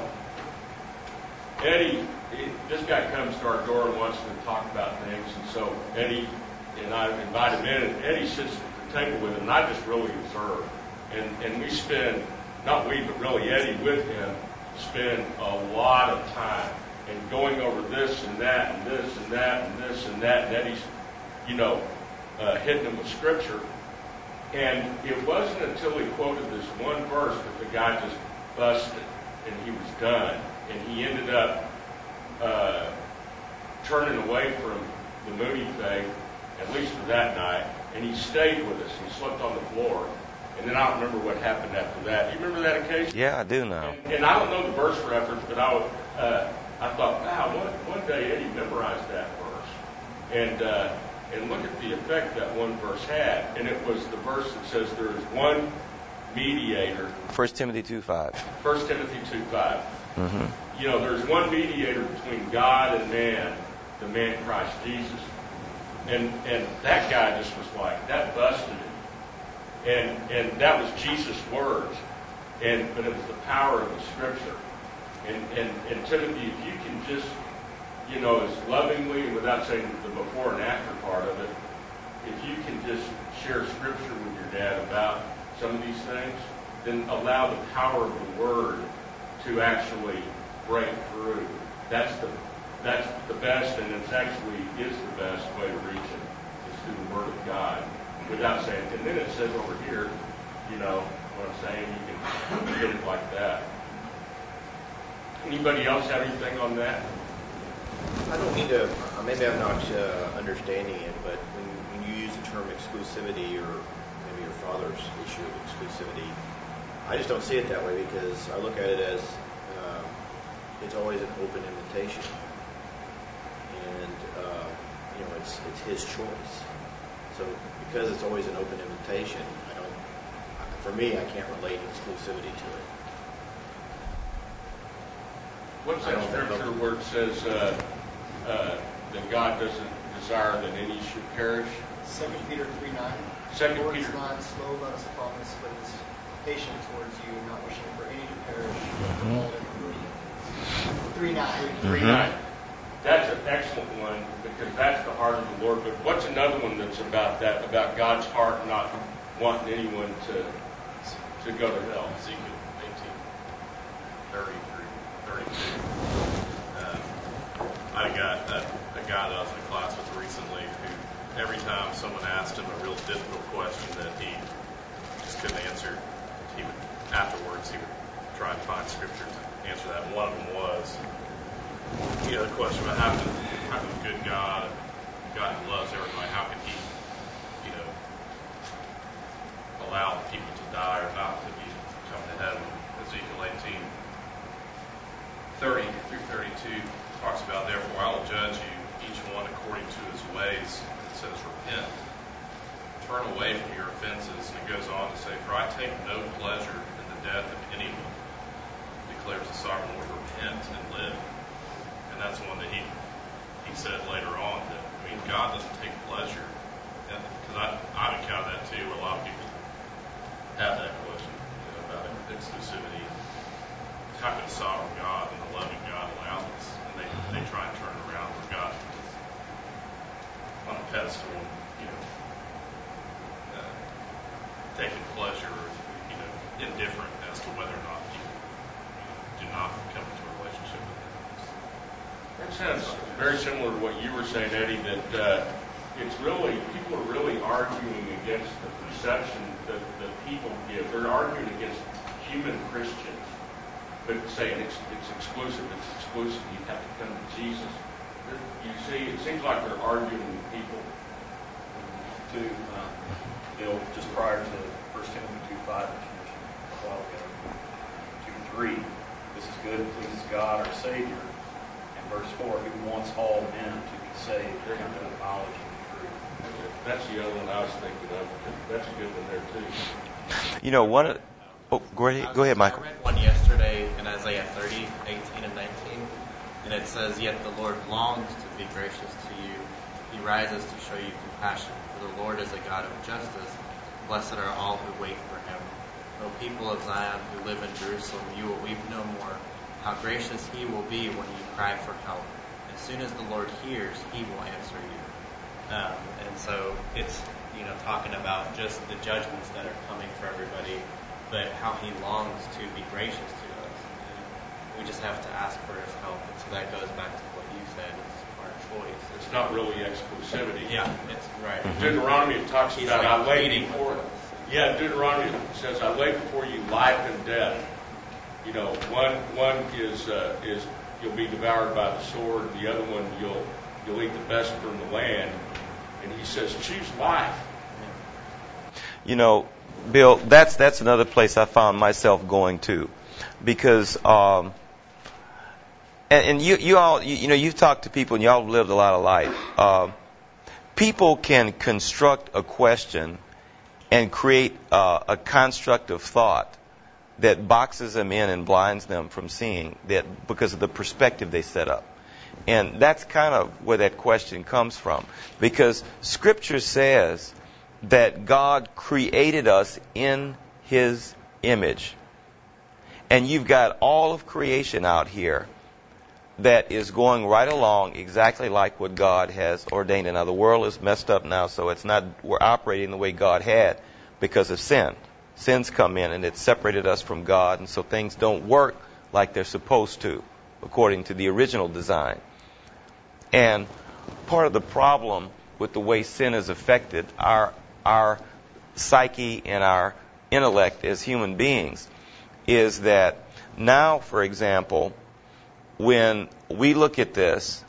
Speaker 3: Eddie, he, this guy comes to our door and wants to talk about things, and so Eddie and I invite him in, and Eddie sits at the table with him, and I just really observe, and and we spend, not we, but really Eddie with him, spend a lot of time and going over this and that and this and that and this and that, and Eddie's, you know, uh, hitting him with scripture. And it wasn't until he quoted this one verse that the guy just busted and he was done. And he ended up uh, turning away from the Moody thing, at least for that night, and he stayed with us. He slept on the floor. And then I don't remember what happened after that. Do you remember that occasion?
Speaker 1: yeah, I do now.
Speaker 3: And, and I don't know the verse reference, but I, would, uh, I thought, wow, one, one day Eddie memorized that verse. And uh, and look at the effect that one verse had. And it was the verse that says there is one mediator.
Speaker 1: First Timothy two five.
Speaker 3: First Timothy two five.
Speaker 1: Mm-hmm.
Speaker 3: You know, there's one mediator between God and man, the man Christ Jesus. And and that guy just was like, that busted him. And and that was Jesus' words. And but it was the power of the scripture. And and, and Timothy, if you can just, you know, as lovingly and without saying the before and after part of it, if you can just share scripture with your dad about some of these things, then allow the power of the word to actually break through. That's the that's the best, and it's actually is the best way to reach it, is through the word of God, without saying. And then it says over here, you know what I'm saying? You can get it like that. Anybody else have anything on that?
Speaker 7: I don't mean to, uh, maybe I'm not uh, understanding it, but when, when you use the term exclusivity, or maybe your father's issue of exclusivity, I just don't see it that way, because I look at it as um, it's always an open invitation. And, uh, you know, it's it's his choice. So because it's always an open invitation, I don't, for me, I can't relate exclusivity to it.
Speaker 3: What's that scripture where it says uh, uh, that God doesn't desire that any should perish?
Speaker 8: Second Peter three nine.
Speaker 3: Second
Speaker 8: the Lord
Speaker 3: Peter.
Speaker 8: is not slow about his promise, but is patient towards you, not wishing for any to perish, but all to believe. Three nine.
Speaker 3: Three nine. That's an excellent one, because that's the heart of the Lord. But what's another one that's about that, about God's heart not wanting anyone to to go to hell?
Speaker 6: Ezekiel eighteen thirty through thirty-two. Um, I got a, a guy that I was in class with recently who, every time someone asked him a real difficult question that he just couldn't answer, he would, afterwards, he would try and find scripture to answer that. And one of them was, you know, the question about how can, how can a good God, God who loves everybody, how can he, you know, allow people to die or not to be come to heaven? Ezekiel eighteen thirty through thirty-two talks about, therefore I will judge you, each one according to his ways. It says, repent, turn away from your offenses. And it goes on to say, for I take no pleasure in the death of anyone, declares the sovereign Lord. Repent and live. And that's one that he he said later on, that, I mean, God doesn't take pleasure. Because I, I've encountered that too, where a lot of people have that question, you know, about exclusivity. How can a sovereign God and a loving God allow this? And they, they try and turn it around where God is on a pedestal, you know, uh, taking pleasure, or, you know, indifferent as to whether or not people, you know, do not come into a relationship with him.
Speaker 3: That sounds very similar to what you were saying, Eddie, that uh, it's really, people are really arguing against the perception that, that people give. They're arguing against human Christians, but saying it's, it's exclusive, it's exclusive, you have to come to Jesus. You see, it seems like they're arguing with people.
Speaker 6: To, um, you know, just prior to First Timothy two five, which you mentioned a while ago, two three, this is good and pleases God, our Savior. And verse four, He wants all men to be saved and come to the knowledge of the truth.
Speaker 3: That's the other one I was thinking of. That's a good one there too.
Speaker 1: You know, one of oh, go ahead, go ahead, Michael.
Speaker 9: I read one yesterday in Isaiah thirty, eighteen and nineteen, and it says, "Yet the Lord longs to be gracious to you. He rises to show you compassion. For the Lord is a God of justice. Blessed are all who wait for Him. O people of Zion who live in Jerusalem, you will weep no more. How gracious He will be when you cry for help. As soon as the Lord hears, He will answer you." Um, and so it's, you know, talking about just the judgments that are coming for everybody, but how He longs to be gracious to us. And we just have to ask for His help. And so that goes back to what you said, it's our choice.
Speaker 3: It's not really exclusivity.
Speaker 9: Yeah, it's right.
Speaker 3: Mm-hmm. Deuteronomy talks
Speaker 9: He's
Speaker 3: about,
Speaker 9: like
Speaker 3: I lay
Speaker 9: pleading
Speaker 3: before,
Speaker 9: with us.
Speaker 3: yeah, Deuteronomy says, I lay before you life and death. You know, one one is uh, is you'll be devoured by the sword, the other one you'll you'll eat the best from the land. And He says, choose life.
Speaker 1: You know, Bill, that's that's another place I found myself going to, because um, and, and you you all you, you know you've talked to people and y'all have lived a lot of life. Uh, people can construct a question and create uh, a construct of thought that boxes them in and blinds them from seeing that because of the perspective they set up. And that's kind of where that question comes from. Because Scripture says that God created us in His image. And you've got all of creation out here that is going right along exactly like what God has ordained. And now the world is messed up now, so it's not, we're operating the way God had because of sin. Sin's come in and it's separated us from God, and so things don't work like they're supposed to, according to the original design. And part of the problem with the way sin has affected our our psyche and our intellect as human beings is that now, for example, when we look at this,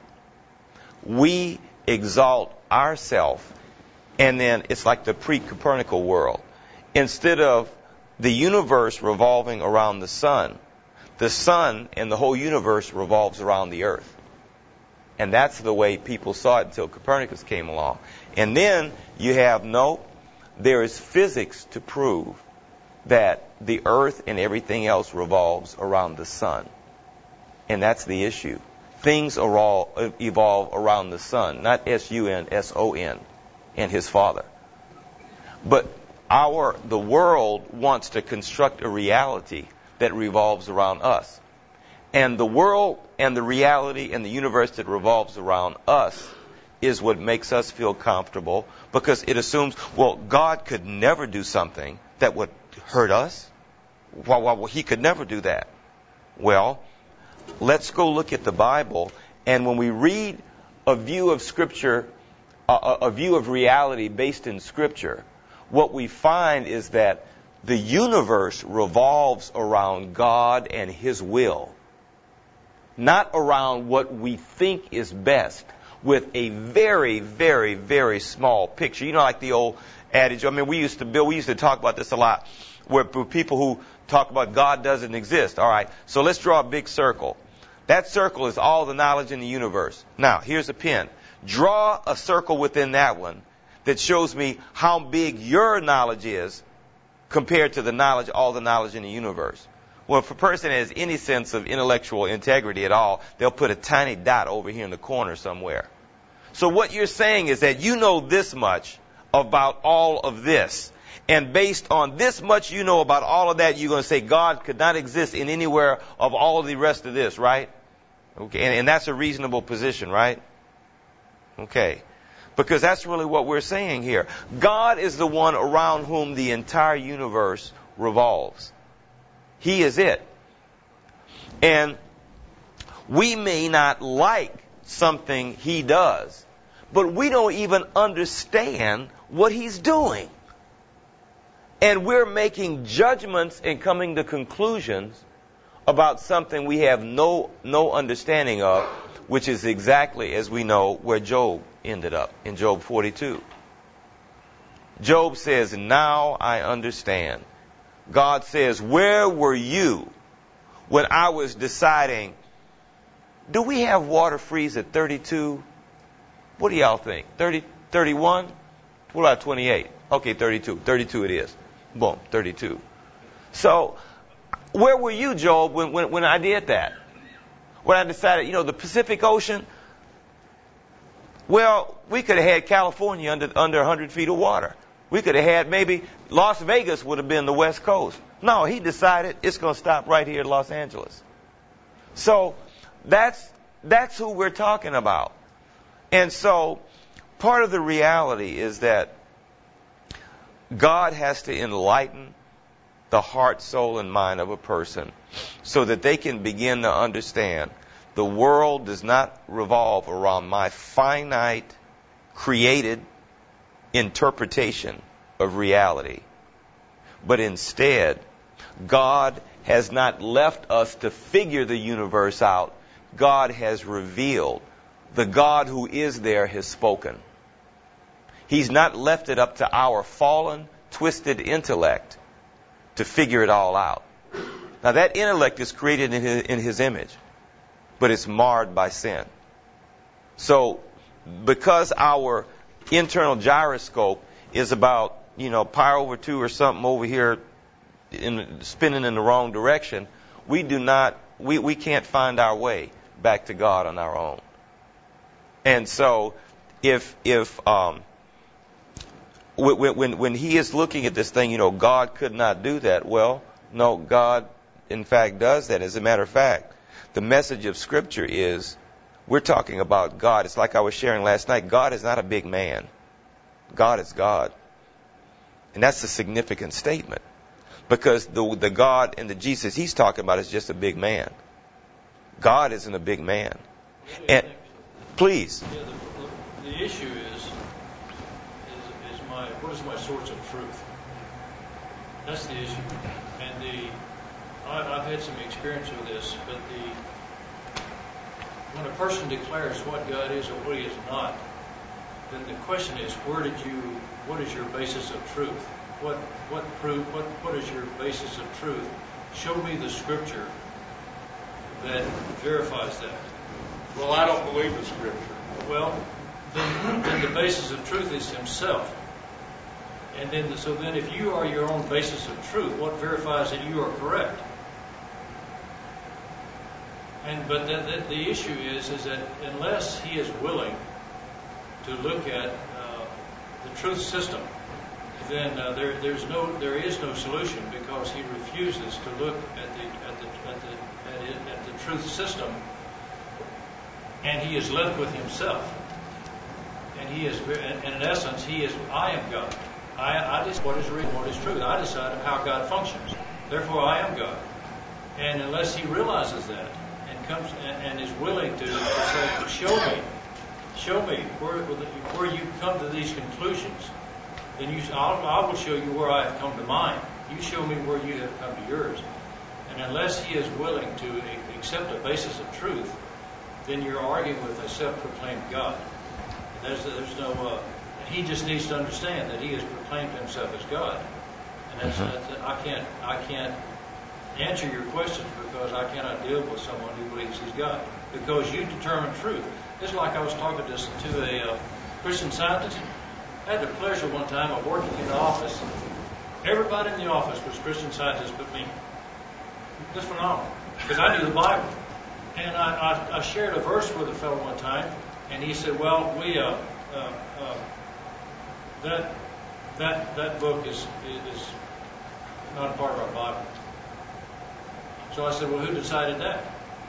Speaker 1: we exalt ourselves, and then it's like the pre-Copernican world. Instead of the universe revolving around the sun, the sun and the whole universe revolves around the earth. And that's the way people saw it until Copernicus came along. And then you have, no, there is physics to prove that the earth and everything else revolves around the sun. And that's the issue. Things are all evolve around the sun, not S U N, S O N, and His Father. But our the world wants to construct a reality that revolves around us. And the world and the reality and the universe that revolves around us is what makes us feel comfortable, because it assumes, well, God could never do something that would hurt us. Well, well, He could never do that. Well, let's go look at the Bible, and when we read a view of Scripture, a, a view of reality based in Scripture, what we find is that the universe revolves around God and His will, not around what we think is best, with a very, very, very small picture. You know, like the old adage, I mean, we used to, Bill, we used to talk about this a lot, where people who talk about God doesn't exist. All right, so let's draw a big circle. That circle is all the knowledge in the universe. Now, here's a pen. Draw a circle within that one that shows me how big your knowledge is compared to the knowledge, all the knowledge in the universe. Well, if a person has any sense of intellectual integrity at all, they'll put a tiny dot over here in the corner somewhere. So what you're saying is that you know this much about all of this. And based on this much you know about all of that, you're going to say God could not exist in anywhere of all of the rest of this, right? Okay, and, and that's a reasonable position, right? Okay. Because that's really what we're saying here. God is the one around whom the entire universe revolves. He is it. And we may not like something He does, but we don't even understand what He's doing. And we're making judgments and coming to conclusions about something we have no no understanding of, which is exactly, as we know, where Job ended up in Job forty-two. Job says, now I understand. God says, where were you when I was deciding, do we have water freeze at thirty-two? What do y'all think? thirty, thirty-one? What about twenty-eight? Okay, thirty-two. thirty-two it is. Boom, thirty-two. So, where were you, Joel, when, when, when I did that? When I decided, you know, the Pacific Ocean, well, we could have had California under under one hundred feet of water. We could have had maybe Las Vegas would have been the West Coast. No, he decided it's going to stop right here in Los Angeles. So that's that's who we're talking about. And so part of the reality is that God has to enlighten the heart, soul, and mind of a person so that they can begin to understand the world does not revolve around my finite, created interpretation of reality. But instead, God has not left us to figure the universe out. God has revealed. The God who is there has spoken. He's not left it up to our fallen, twisted intellect to figure it all out. Now that intellect is created in his, in his image, but it's marred by sin. So because our internal gyroscope is about, you know, pi over two or something over here in, spinning in the wrong direction, we do not, we, we can't find our way back to God on our own. And so if, if, um, when, when, when he is looking at this thing, you know, God could not do that. Well, no, God in fact does that. As a matter of fact, the message of Scripture is, we're talking about God. It's like I was sharing last night. God is not a big man. God is God. And that's a significant statement. Because the, the God and the Jesus he's talking about is just a big man. God isn't a big man. And please.
Speaker 4: Yeah, the, the issue is, is, is my, what is my source of truth? That's the issue. And the, I, I've had some experience with this, but the, when a person declares what God is or what he is not, then the question is, where did you, what is your basis of truth? What, what proof, what, what is your basis of truth? Show me the Scripture that verifies that.
Speaker 3: Well, I don't believe the Scripture.
Speaker 4: Well, then, then the basis of truth is himself. And then, so then if you are your own basis of truth, what verifies that you are correct? And but the, the, the issue is, is that unless he is willing to look at uh, the truth system, then uh, there, there's no, there is no solution, because he refuses to look at the, at the, at the, at, it, at the truth system, and he is left with himself. And he is, and in essence, he is, I am God. I, I decide what is real, what is truth. I decide how God functions. Therefore, I am God. And unless he realizes that, and comes and, and is willing to, to say, show me, show me where, where you come to these conclusions, then you, I'll, I will show you where I have come to mine. You show me where you have come to yours. And unless he is willing to accept a basis of truth, then you're arguing with a self-proclaimed God. And there's, there's no, uh, he just needs to understand that he has proclaimed himself as God. And that's, that's, I can't, I can't answer your questions because I cannot deal with someone who believes he's God. Because you determine truth. It's like I was talking to, to a uh, Christian Scientist. I had the pleasure one time of working in the office. Everybody in the office was Christian Scientists but me. Just phenomenal. Because I knew the Bible. And I, I, I shared a verse with a fellow one time, and he said, well, we, uh, uh, uh, that, that, that book is, is not a part of our Bible. So I said, well, who decided that?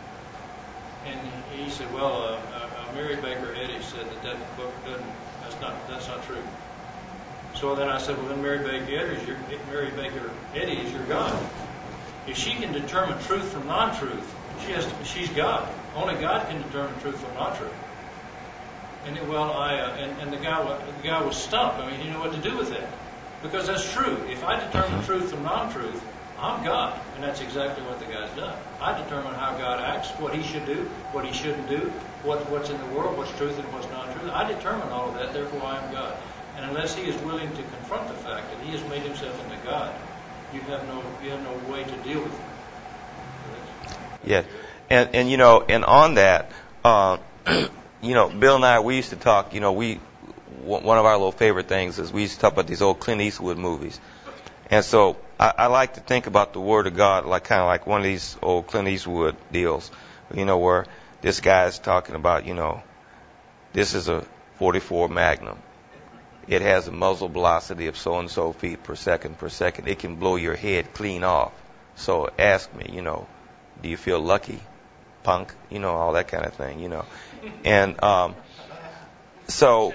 Speaker 4: And he said, well, uh, uh, Mary Baker Eddy said that that book doesn't, that's not, that's not true. So then I said, well, then Mary Baker Eddy is your, Mary Baker Eddy is your God. If she can determine truth from non-truth, she has to, she's God. Only God can determine truth from non-truth. And it, well, I uh, and, and the guy the guy was stumped. I mean, he didn't know what to do with that, because that's true. If I determine truth from non-truth, I'm God, and that's exactly what the guy's done. I determine how God acts, what he should do, what he shouldn't do, what what's in the world, what's truth and what's non-truth. I determine all of that. Therefore, I am God. And unless he is willing to confront the fact that he has made himself into God, you have no you have no way to deal with it.
Speaker 1: Yes. And, and, you know, and on that, uh, you know, Bill and I, we used to talk, you know, we, one of our little favorite things is we used to talk about these old Clint Eastwood movies. And so I, I like to think about the Word of God like kind of like one of these old Clint Eastwood deals, you know, where this guy's talking about, you know, this is a forty-four Magnum. It has a muzzle velocity of so-and-so feet per second per second. It can blow your head clean off. So ask me, you know, do you feel lucky, punk? You know, all that kind of thing, you know. And um, so...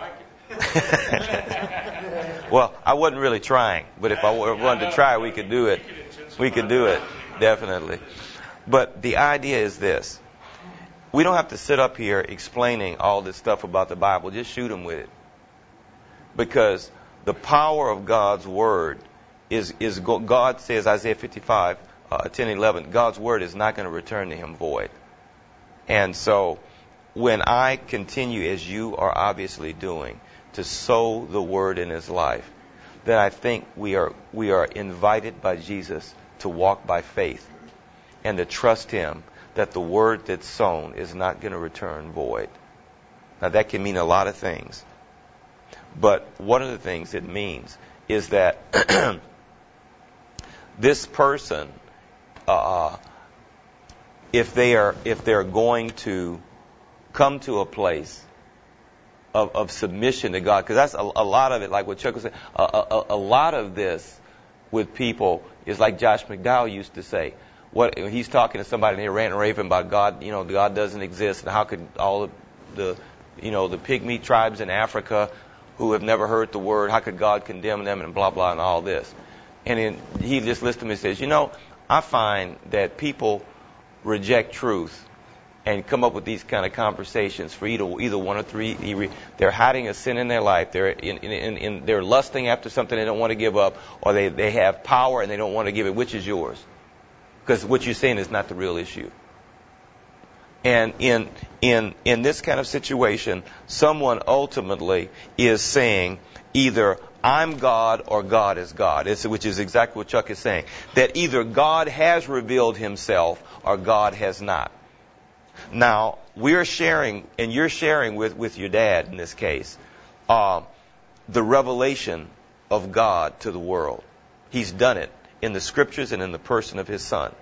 Speaker 1: Well, I wasn't really trying, but if I wanted to try, we could do it. We could do it, definitely. But the idea is this. We don't have to sit up here explaining all this stuff about the Bible. Just shoot them with it. Because the power of God's Word is, is God says, Isaiah fifty-five, uh, ten, eleven, God's Word is not going to return to Him void. And so when I continue, as you are obviously doing, to sow the Word in his life, then I think we are we are invited by Jesus to walk by faith and to trust him that the Word that's sown is not going to return void. Now that can mean a lot of things. But one of the things it means is that this person, uh, if they are if they're going to come to a place Of, of submission to God, because that's a, a lot of it, like what Chuck was saying, a, a, a lot of this with people is like Josh McDowell used to say. What he's talking to somebody and they're ranting and raving about God, you know, God doesn't exist, and how could all of the, you know, the pygmy tribes in Africa who have never heard the Word, how could God condemn them, and blah, blah, and all this. And then he just listens to me and says, you know, I find that people reject truth and come up with these kind of conversations for either either one or three. They're hiding a sin in their life. They're in, in, in they're lusting after something they don't want to give up, or they, they have power and they don't want to give it. Which is yours? Because what you're saying is not the real issue. And in in in this kind of situation, someone ultimately is saying either I'm God or God is God, it's, which is exactly what Chuck is saying. That either God has revealed himself or God has not. Now, we're sharing, and you're sharing with, with your dad in this case, uh, the revelation of God to the world. He's done it in the Scriptures and in the person of his Son.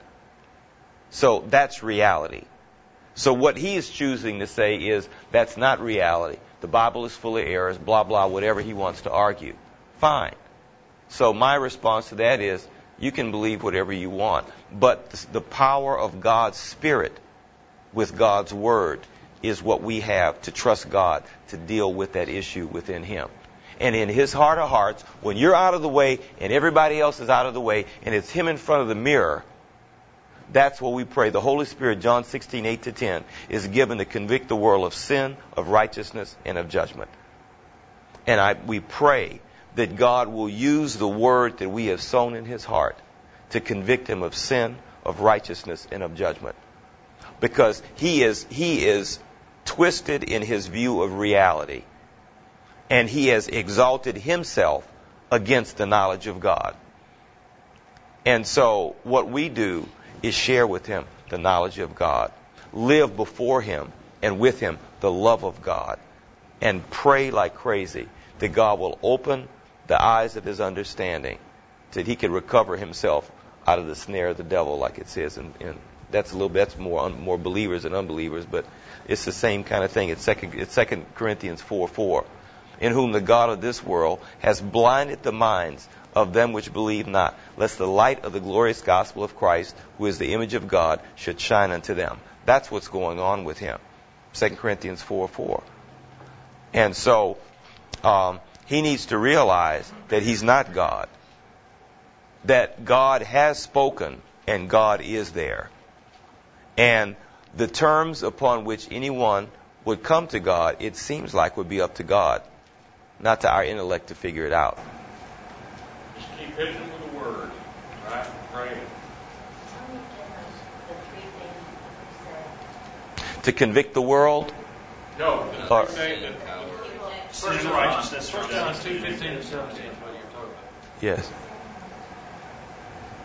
Speaker 1: So that's reality. So what he is choosing to say is that's not reality. The Bible is full of errors, blah, blah, whatever he wants to argue. Fine. So my response to that is you can believe whatever you want, but the power of God's Spirit with God's Word is what we have to trust God to deal with that issue within him. And in his heart of hearts, when you're out of the way and everybody else is out of the way and it's him in front of the mirror, that's what we pray. The Holy Spirit, John sixteen, eight to ten, is given to convict the world of sin, of righteousness, and of judgment. And I, we pray that God will use the Word that we have sown in his heart to convict him of sin, of righteousness, and of judgment. Because he is he is twisted in his view of reality. And he has exalted himself against the knowledge of God. And so what we do is share with him the knowledge of God. Live before him and with him the love of God. And pray like crazy that God will open the eyes of his understanding so that he can recover himself out of the snare of the devil, like it says in, in That's a little bit that's more un, more believers than unbelievers, but it's the same kind of thing. It's second it's Second Corinthians four four, in whom the God of this world has blinded the minds of them which believe not, lest the light of the glorious gospel of Christ, who is the image of God, should shine unto them. That's what's going on with him. Second Corinthians four four, and so um, he needs to realize that he's not God. That God has spoken and God is there. And the terms upon which anyone would come to God, it seems like would be up to God, not to our intellect to figure it out.
Speaker 3: Just keep hitting them with the Word, right? Praying.
Speaker 1: To convict the world?
Speaker 3: No,
Speaker 1: or,
Speaker 3: the saying that
Speaker 6: sin and righteousness.
Speaker 4: First John two fifteen and seventeen is what you're talking about.
Speaker 1: Yes.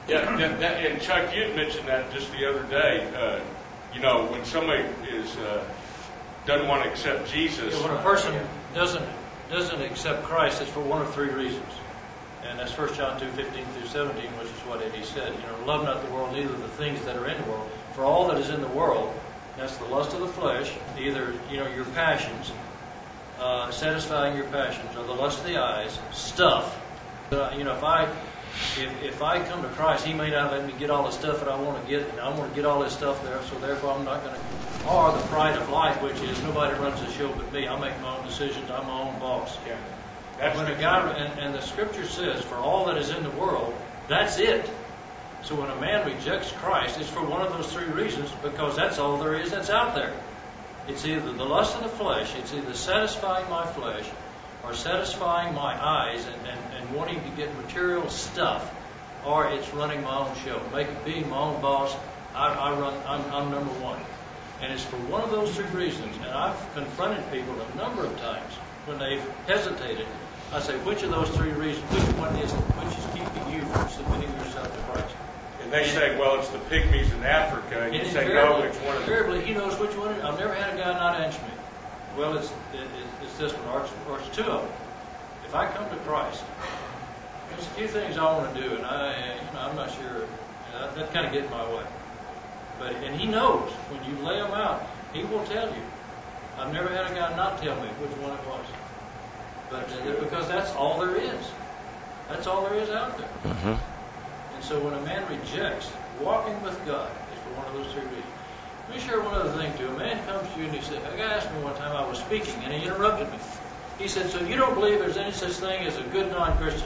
Speaker 3: Yeah, that, that, and Chuck, you had mentioned that just the other day. Uh, you know, when somebody is uh, doesn't want to accept Jesus.
Speaker 4: Yeah, when a person doesn't doesn't accept Christ, it's for one of three reasons. And that's First John two, fifteen through seventeen, which is what Eddie said. You know, love not the world, neither the things that are in the world. For all that is in the world, that's the lust of the flesh, either, you know, your passions, uh, satisfying your passions, or the lust of the eyes, stuff. Uh, you know, if I if, if I come to Christ, He may not let me get all the stuff that I want to get, and I want to get all this stuff there, so therefore I'm not going to. Or the pride of life, which is nobody runs the show but me. I make my own decisions. I'm my own boss.
Speaker 3: Yeah. That's
Speaker 4: when a guy, and, and the Scripture says, for all that is in the world, that's it. So when a man rejects Christ, it's for one of those three reasons, because that's all there is that's out there. It's either the lust of the flesh, it's either satisfying my flesh, or satisfying my eyes and, and, and wanting to get material stuff, or it's running my own show, making being my own boss. I, I run. I'm, I'm number one, and it's for one of those three reasons. And I've confronted people a number of times when they've hesitated. I say, which of those three reasons, which one is which is keeping you from submitting yourself to Christ?
Speaker 3: And they say, well, it's the pygmies in Africa, and you
Speaker 4: And
Speaker 3: say, no, which one is it?
Speaker 4: Invariably, he knows which one. I've never had a guy not answer me. Well, it's it, it's this one, or it's, or it's two of them. If I come to Christ, there's a few things I want to do, and I, you know, I'm not sure. You know, that that kind of gets in my way. But and he knows when you lay them out, he will tell you. I've never had a guy not tell me which one it was. But uh, because that's all there is. That's all there is out there.
Speaker 1: Mm-hmm.
Speaker 4: And so when a man rejects walking with God, it's for one of those three reasons. Let me share one other thing too. A man comes to you and he said, a guy asked me one time, I was speaking, and he interrupted me. He said, so you don't believe there's any such thing as a good non-Christian?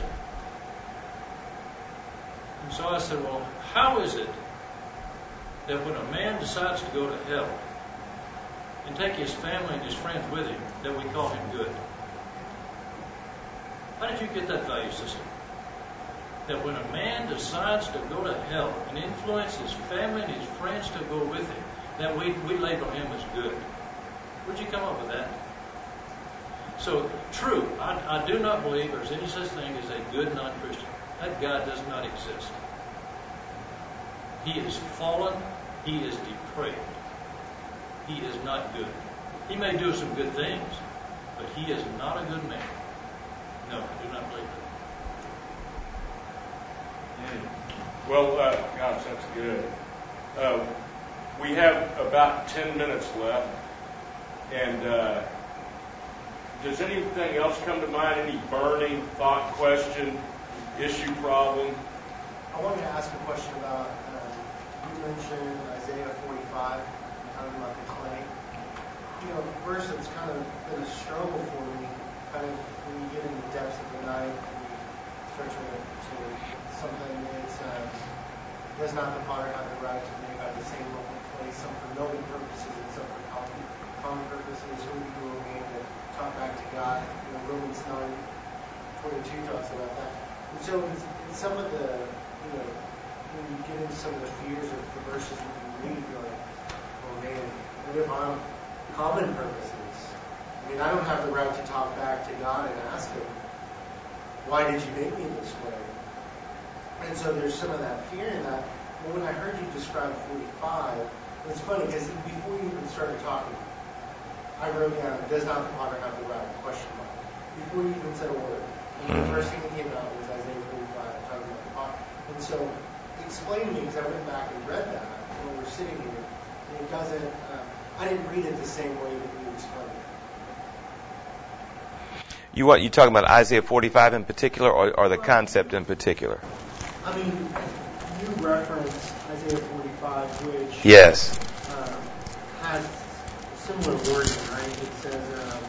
Speaker 4: And so I said, well, how is it that when a man decides to go to hell and take his family and his friends with him, that we call him good? How did you get that value system? That when a man decides to go to hell and influence his family and his friends to go with him, that we, we label him as good. Where'd you come up with that? So, true, I, I do not believe there's any such thing as a good non-Christian. That God does not exist. He is fallen. He is depraved. He is not good. He may do some good things, but he is not a good man. No, I do not believe that.
Speaker 3: Mm. Well, uh, gosh, that's good. Uh, we have about ten minutes left, and uh, does anything else come to mind? Any burning thought, question, issue, problem?
Speaker 8: I wanted to ask a question about, uh, you mentioned Isaiah forty-five, talking about the clay. You know, a verse that's kind of been a struggle for me, kind of when you get in the depths of the night and you start to, to something that's, uh, does not the potter have the right to make out of the same lump of clay, some for noble purposes and some for common, common purposes, who you will be able to talk back to God. You know, Romans nine twenty-two talks about that. And so in, in some of the, you know, when you get into some of the fears of the verses that you read, you're like, oh man, what if I'm common purposes? I mean, I don't have the right to talk back to God and ask Him, why did you make me this way? And so there's some of that fear in that. But when I heard you describe forty-five, it's funny because before you even started talking, I wrote down, does not the potter have the right? Question mark. Before you even said a word. And the first thing that came out was Isaiah forty-five, talking about the potter. And so explain to me, because I went back and read that when we were sitting here, and it doesn't, uh, I didn't read it the same way that you explained it.
Speaker 1: You what? You talking about Isaiah forty-five in particular, or, or the concept in particular?
Speaker 8: I mean, you reference Isaiah forty-five, which
Speaker 1: Yes.
Speaker 8: uh, has similar wording, right? It says, um,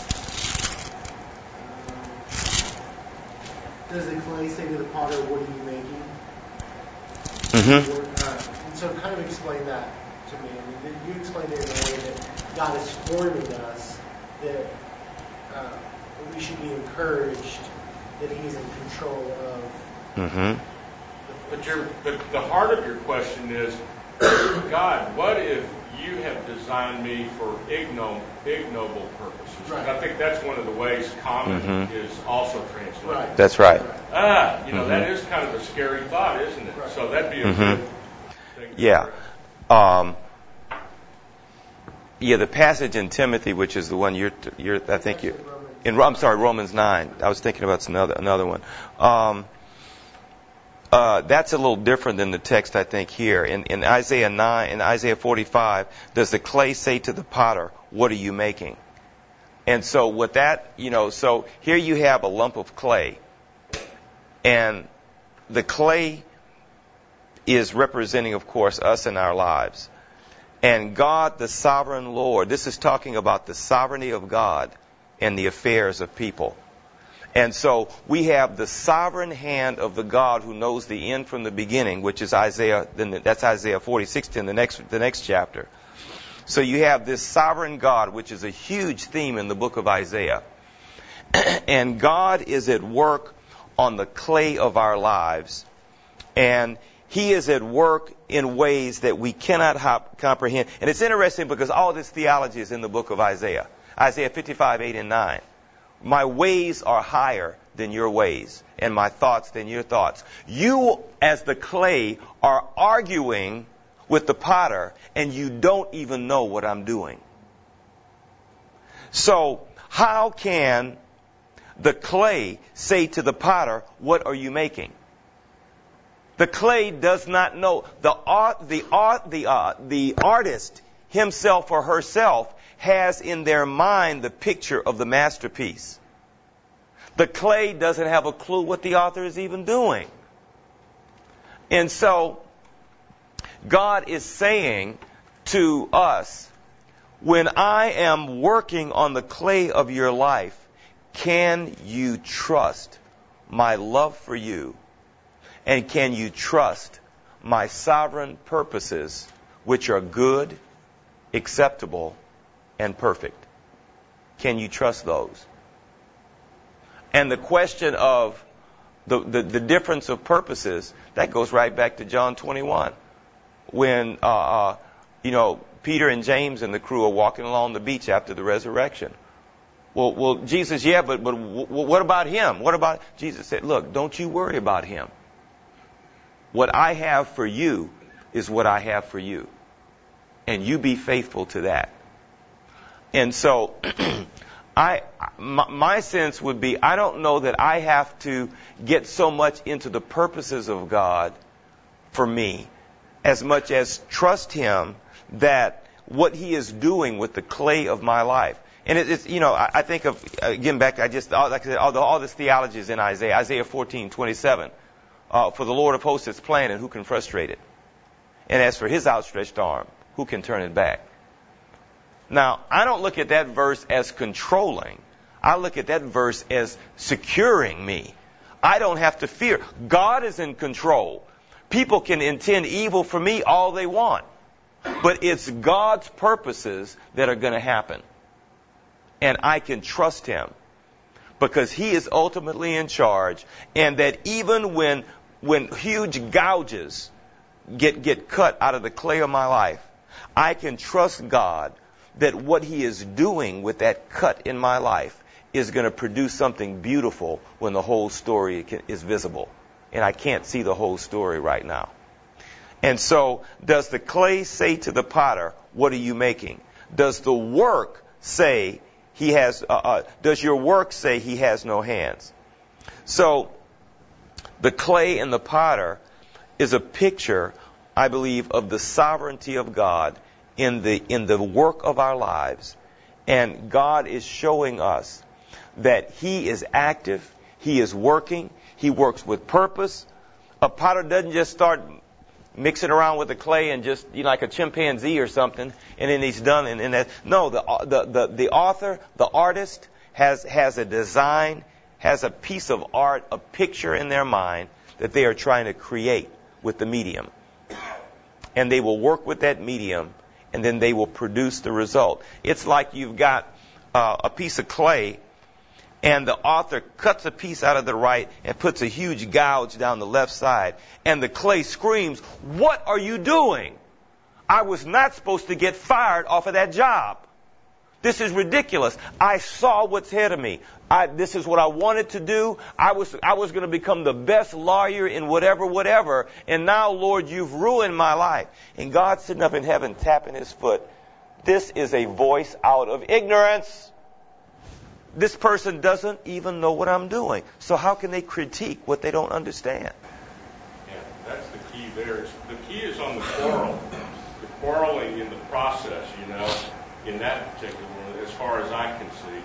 Speaker 8: um, does the clay say to the potter, what are you making?
Speaker 1: Mm-hmm.
Speaker 8: Or, uh, and so kind of explain that to me. I mean, you explained it in a way that God is forming us, that uh, we should be encouraged that He's in control of.
Speaker 1: Mm-hmm.
Speaker 3: But your, but the heart of your question is, God, what if you have designed me for ignoble, ignoble purposes?
Speaker 8: Right.
Speaker 3: I think that's one of the ways common
Speaker 1: Mm-hmm.
Speaker 3: is also translated.
Speaker 8: Right.
Speaker 1: That's right.
Speaker 3: Ah, you know,
Speaker 1: Mm-hmm.
Speaker 3: that is kind of a scary thought, isn't it?
Speaker 8: Right.
Speaker 3: So that'd be a
Speaker 1: Mm-hmm.
Speaker 3: good thing. to
Speaker 1: Yeah.
Speaker 3: pray.
Speaker 1: Um, yeah, the passage in Timothy, which is the one you're, you're I think you, in I'm sorry, Romans nine. I was thinking about another another one. Um, uh, that's a little different than the text I think here in, in Isaiah nine, in Isaiah forty-five. Does the clay say to the potter, "What are you making?" And so with that, you know, so here you have a lump of clay, and the clay is representing, of course, us in our lives. And God, the sovereign Lord, this is talking about the sovereignty of God and the affairs of people. And so we have the sovereign hand of the God who knows the end from the beginning, which is Isaiah, then that's Isaiah forty-six in the next, the next chapter. So you have this sovereign God, which is a huge theme in the book of Isaiah. And God is at work on the clay of our lives. And He is at work in ways that we cannot hop, comprehend. And it's interesting because all this theology is in the book of Isaiah. Isaiah fifty-five, eight and nine. My ways are higher than your ways, and my thoughts than your thoughts. You, as the clay, are arguing with the potter, and you don't even know what I'm doing. So, how can the clay say to the potter, "What are you making?" The clay does not know. The art, the art, the uh, the artist himself or herself has in their mind the picture of the masterpiece. The clay doesn't have a clue what the author is even doing. And so, God is saying to us, when I am working on the clay of your life, can you trust my love for you? And can you trust my sovereign purposes, which are good, acceptable, and perfect? Can you trust those? And the question of the, the, the difference of purposes, that goes right back to John twenty-one. When, uh, uh, you know, Peter and James and the crew are walking along the beach after the resurrection. Well, well, Jesus, yeah, but, but w- w- what about him? What about, Jesus said, look, don't you worry about him. What I have for you is what I have for you. And you be faithful to that. And so, I, my, my sense would be, I don't know that I have to get so much into the purposes of God for me, as much as trust Him that what He is doing with the clay of my life. And it, it's, you know, I, I think of, again, back, I just, like I said, all, the, all this theology is in Isaiah, Isaiah fourteen, twenty-seven. Uh, for the Lord of hosts is plan, and who can frustrate it? And as for His outstretched arm, who can turn it back? Now, I don't look at that verse as controlling. I look at that verse as securing me. I don't have to fear. God is in control. People can intend evil for me all they want. But it's God's purposes that are going to happen. And I can trust Him. Because He is ultimately in charge. And that even when when huge gouges get, get cut out of the clay of my life, I can trust God that what He is doing with that cut in my life is going to produce something beautiful when the whole story is visible. And I can't see the whole story right now. And so, does the clay say to the potter, what are you making? Does the work say he has, uh, uh, does your work say he has no hands? So, the clay and the potter is a picture, I believe, of the sovereignty of God in the, in the work of our lives. And God is showing us that He is active, He is working, He works with purpose. A potter doesn't just start mixing around with the clay and just, you know, like a chimpanzee or something, and then he's done. And, and that, no, the, the the the author, the artist, has has a design, has a piece of art, a picture in their mind that they are trying to create with the medium, and they will work with that medium, and then they will produce the result. It's like you've got uh, a piece of clay, and the author cuts a piece out of the right and puts a huge gouge down the left side. And the clay screams, what are you doing? I was not supposed to get fired off of that job. This is ridiculous. I saw what's ahead of me. I, this is what I wanted to do. I was, I was going to become the best lawyer in whatever, whatever. And now, Lord, you've ruined my life. And God's sitting up in heaven tapping his foot. This is a voice out of ignorance. This person doesn't even know what I'm doing. So how can they critique what they don't understand?
Speaker 3: Yeah, that's the key there. It's, the key is on the quarrel. The quarreling in the process, you know, in that particular one, as far as I can see.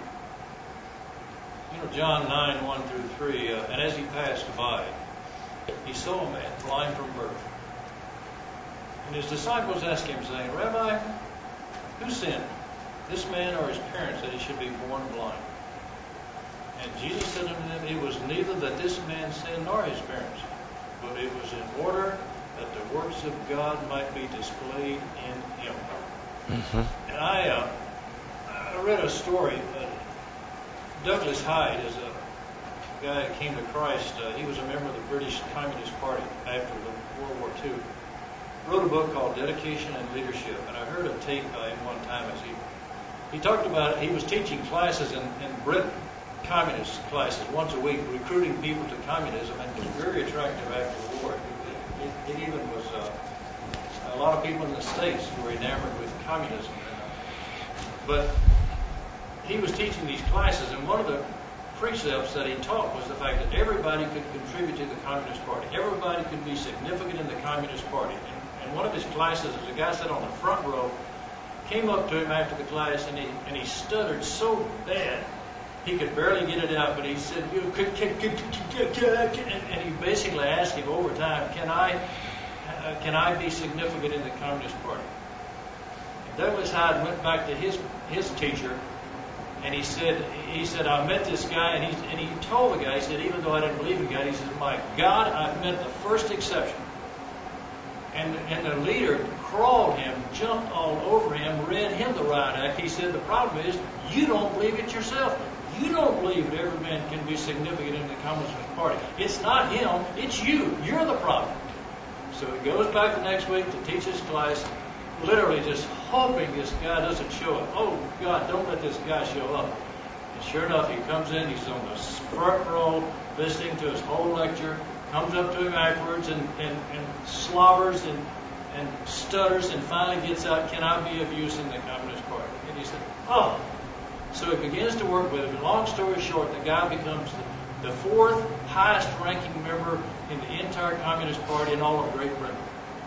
Speaker 4: You know, John nine, one through three, uh, and as he passed by, he saw a man blind from birth. And his disciples asked him, saying, Rabbi, who sinned, this man or his parents, that he should be born blind? And Jesus said unto them, it was neither that this man sinned nor his parents, but it was in order that the works of God might be displayed in him. Mm-hmm. And I, uh, I read a story. Uh, Douglas Hyde is a guy that came to Christ. Uh, he was a member of the British Communist Party after the World War Two. Wrote a book called Dedication and Leadership. And I heard a tape by him one time as he he talked about it. He was teaching classes in, in Britain, communist classes, once a week, recruiting people to communism, and it was very attractive after the war. It, it, it even was uh, a lot of people in the States who were enamored with communism. But he was teaching these classes, and one of the precepts that he taught was the fact that everybody could contribute to the Communist Party. Everybody could be significant in the Communist Party. And, and one of his classes, as a guy sat on the front row, came up to him after the class, and he and he stuttered so bad he could barely get it out. But he said, you know, could, could, could, could, could, and, and he basically asked him over time, can I uh, can I be significant in the Communist Party? And Douglas Hyde went back to his his teacher. And he said, he said, I met this guy, and he, and he told the guy, he said, even though I didn't believe in God, he said, my God, I've met the first exception. And, and the leader crawled him, jumped all over him, read him the riot act. He said, the problem is, you don't believe it yourself. You don't believe that every man can be significant in the Communist Party. It's not him, it's you. You're the problem. So he goes back the next week to teach his class, literally just hoping this guy doesn't show up. Oh, God, don't let this guy show up. And sure enough, he comes in, he's on the front row, listening to his whole lecture, comes up to him afterwards and, and, and slobbers and, and stutters and finally gets out, can I be of use in the Communist Party? And he said, oh. So he begins to work with him. And long story short, the guy becomes the, the fourth highest ranking member in the entire Communist Party in all of Great Britain.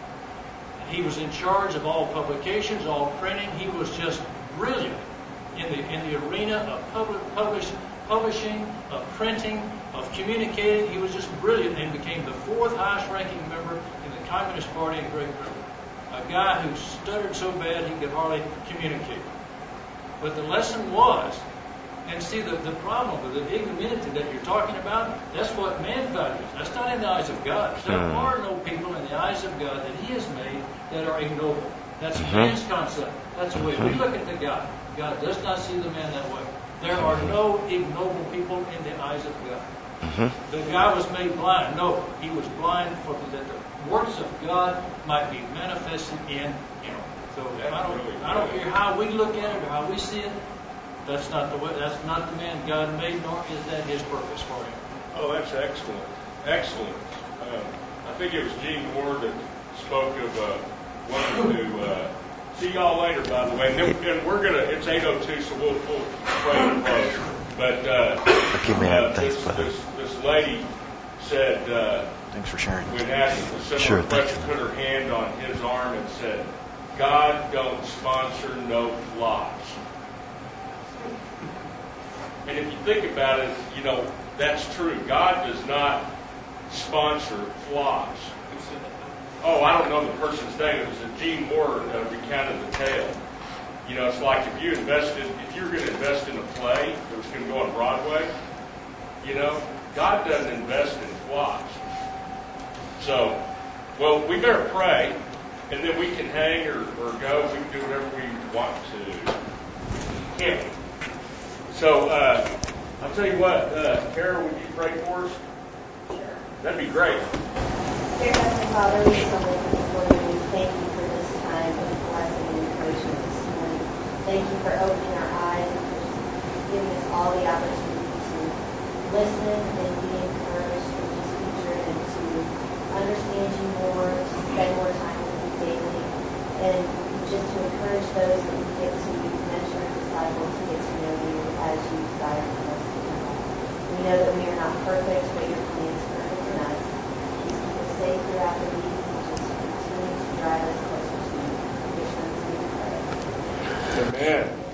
Speaker 4: He was in charge of all publications, all printing. He was just brilliant in the in the arena of public publish, publishing, of printing, of communicating. He was just brilliant and became the fourth highest ranking member in the Communist Party in Great Britain. A guy who stuttered so bad he could hardly communicate. But the lesson was, and see the, the problem with the ignominy that you're talking about, that's what man values. That's not in the eyes of God. There mm. are no people in the eyes of God that He has made that are ignoble. That's mm-hmm. man's concept. That's the way we look at the God. God does not see the man that way. There are no ignoble people in the eyes of God. Mm-hmm. The guy was made blind. No, he was blind for that the works of God might be manifested in him. So I don't, I don't care how we look at it or how we see it. That's not the way. That's not the man God made, nor is that His purpose for him.
Speaker 3: Oh, that's excellent, excellent. Um, I think it was Gene Moore that spoke of uh, wanting to uh, see y'all later. By the way, and, then, and we're gonna. It's eight oh two, so we'll we'll pray and close. But uh, uh, this, this this lady said. Uh,
Speaker 10: Thanks for sharing.
Speaker 3: When asked a similar
Speaker 10: sure,
Speaker 3: question, put her hand on his arm and said, "God don't sponsor no flops." And if you think about it, you know, that's true. God does not sponsor flops. Oh, I don't know the person's name. It was a Gene Moore uh, recounted the tale. You know, it's like if you invested, if you were going to invest in a play that was going to go on Broadway, you know, God doesn't invest in flops. So, well, we better pray, and then we can hang or, or go. We can do whatever we want to. Can't we? So, uh, I'll tell you what, uh, Carol, would you pray for us?
Speaker 2: Sure.
Speaker 3: That'd be great.
Speaker 2: Dear Heavenly Father, we come before you. We thank you for this time. thank you for opening our eyes and for just giving us all the opportunity to listen and be encouraged through this teacher and to understand you more, to spend more time with you daily, and just to encourage those that we get to mentor and disciple to get to know you as you desire for us to know. We know that we are not perfect, but your plan is perfect in us. Please keep us safe throughout the week and just continue to drive us closer to you. In your son's name we pray.
Speaker 3: Amen.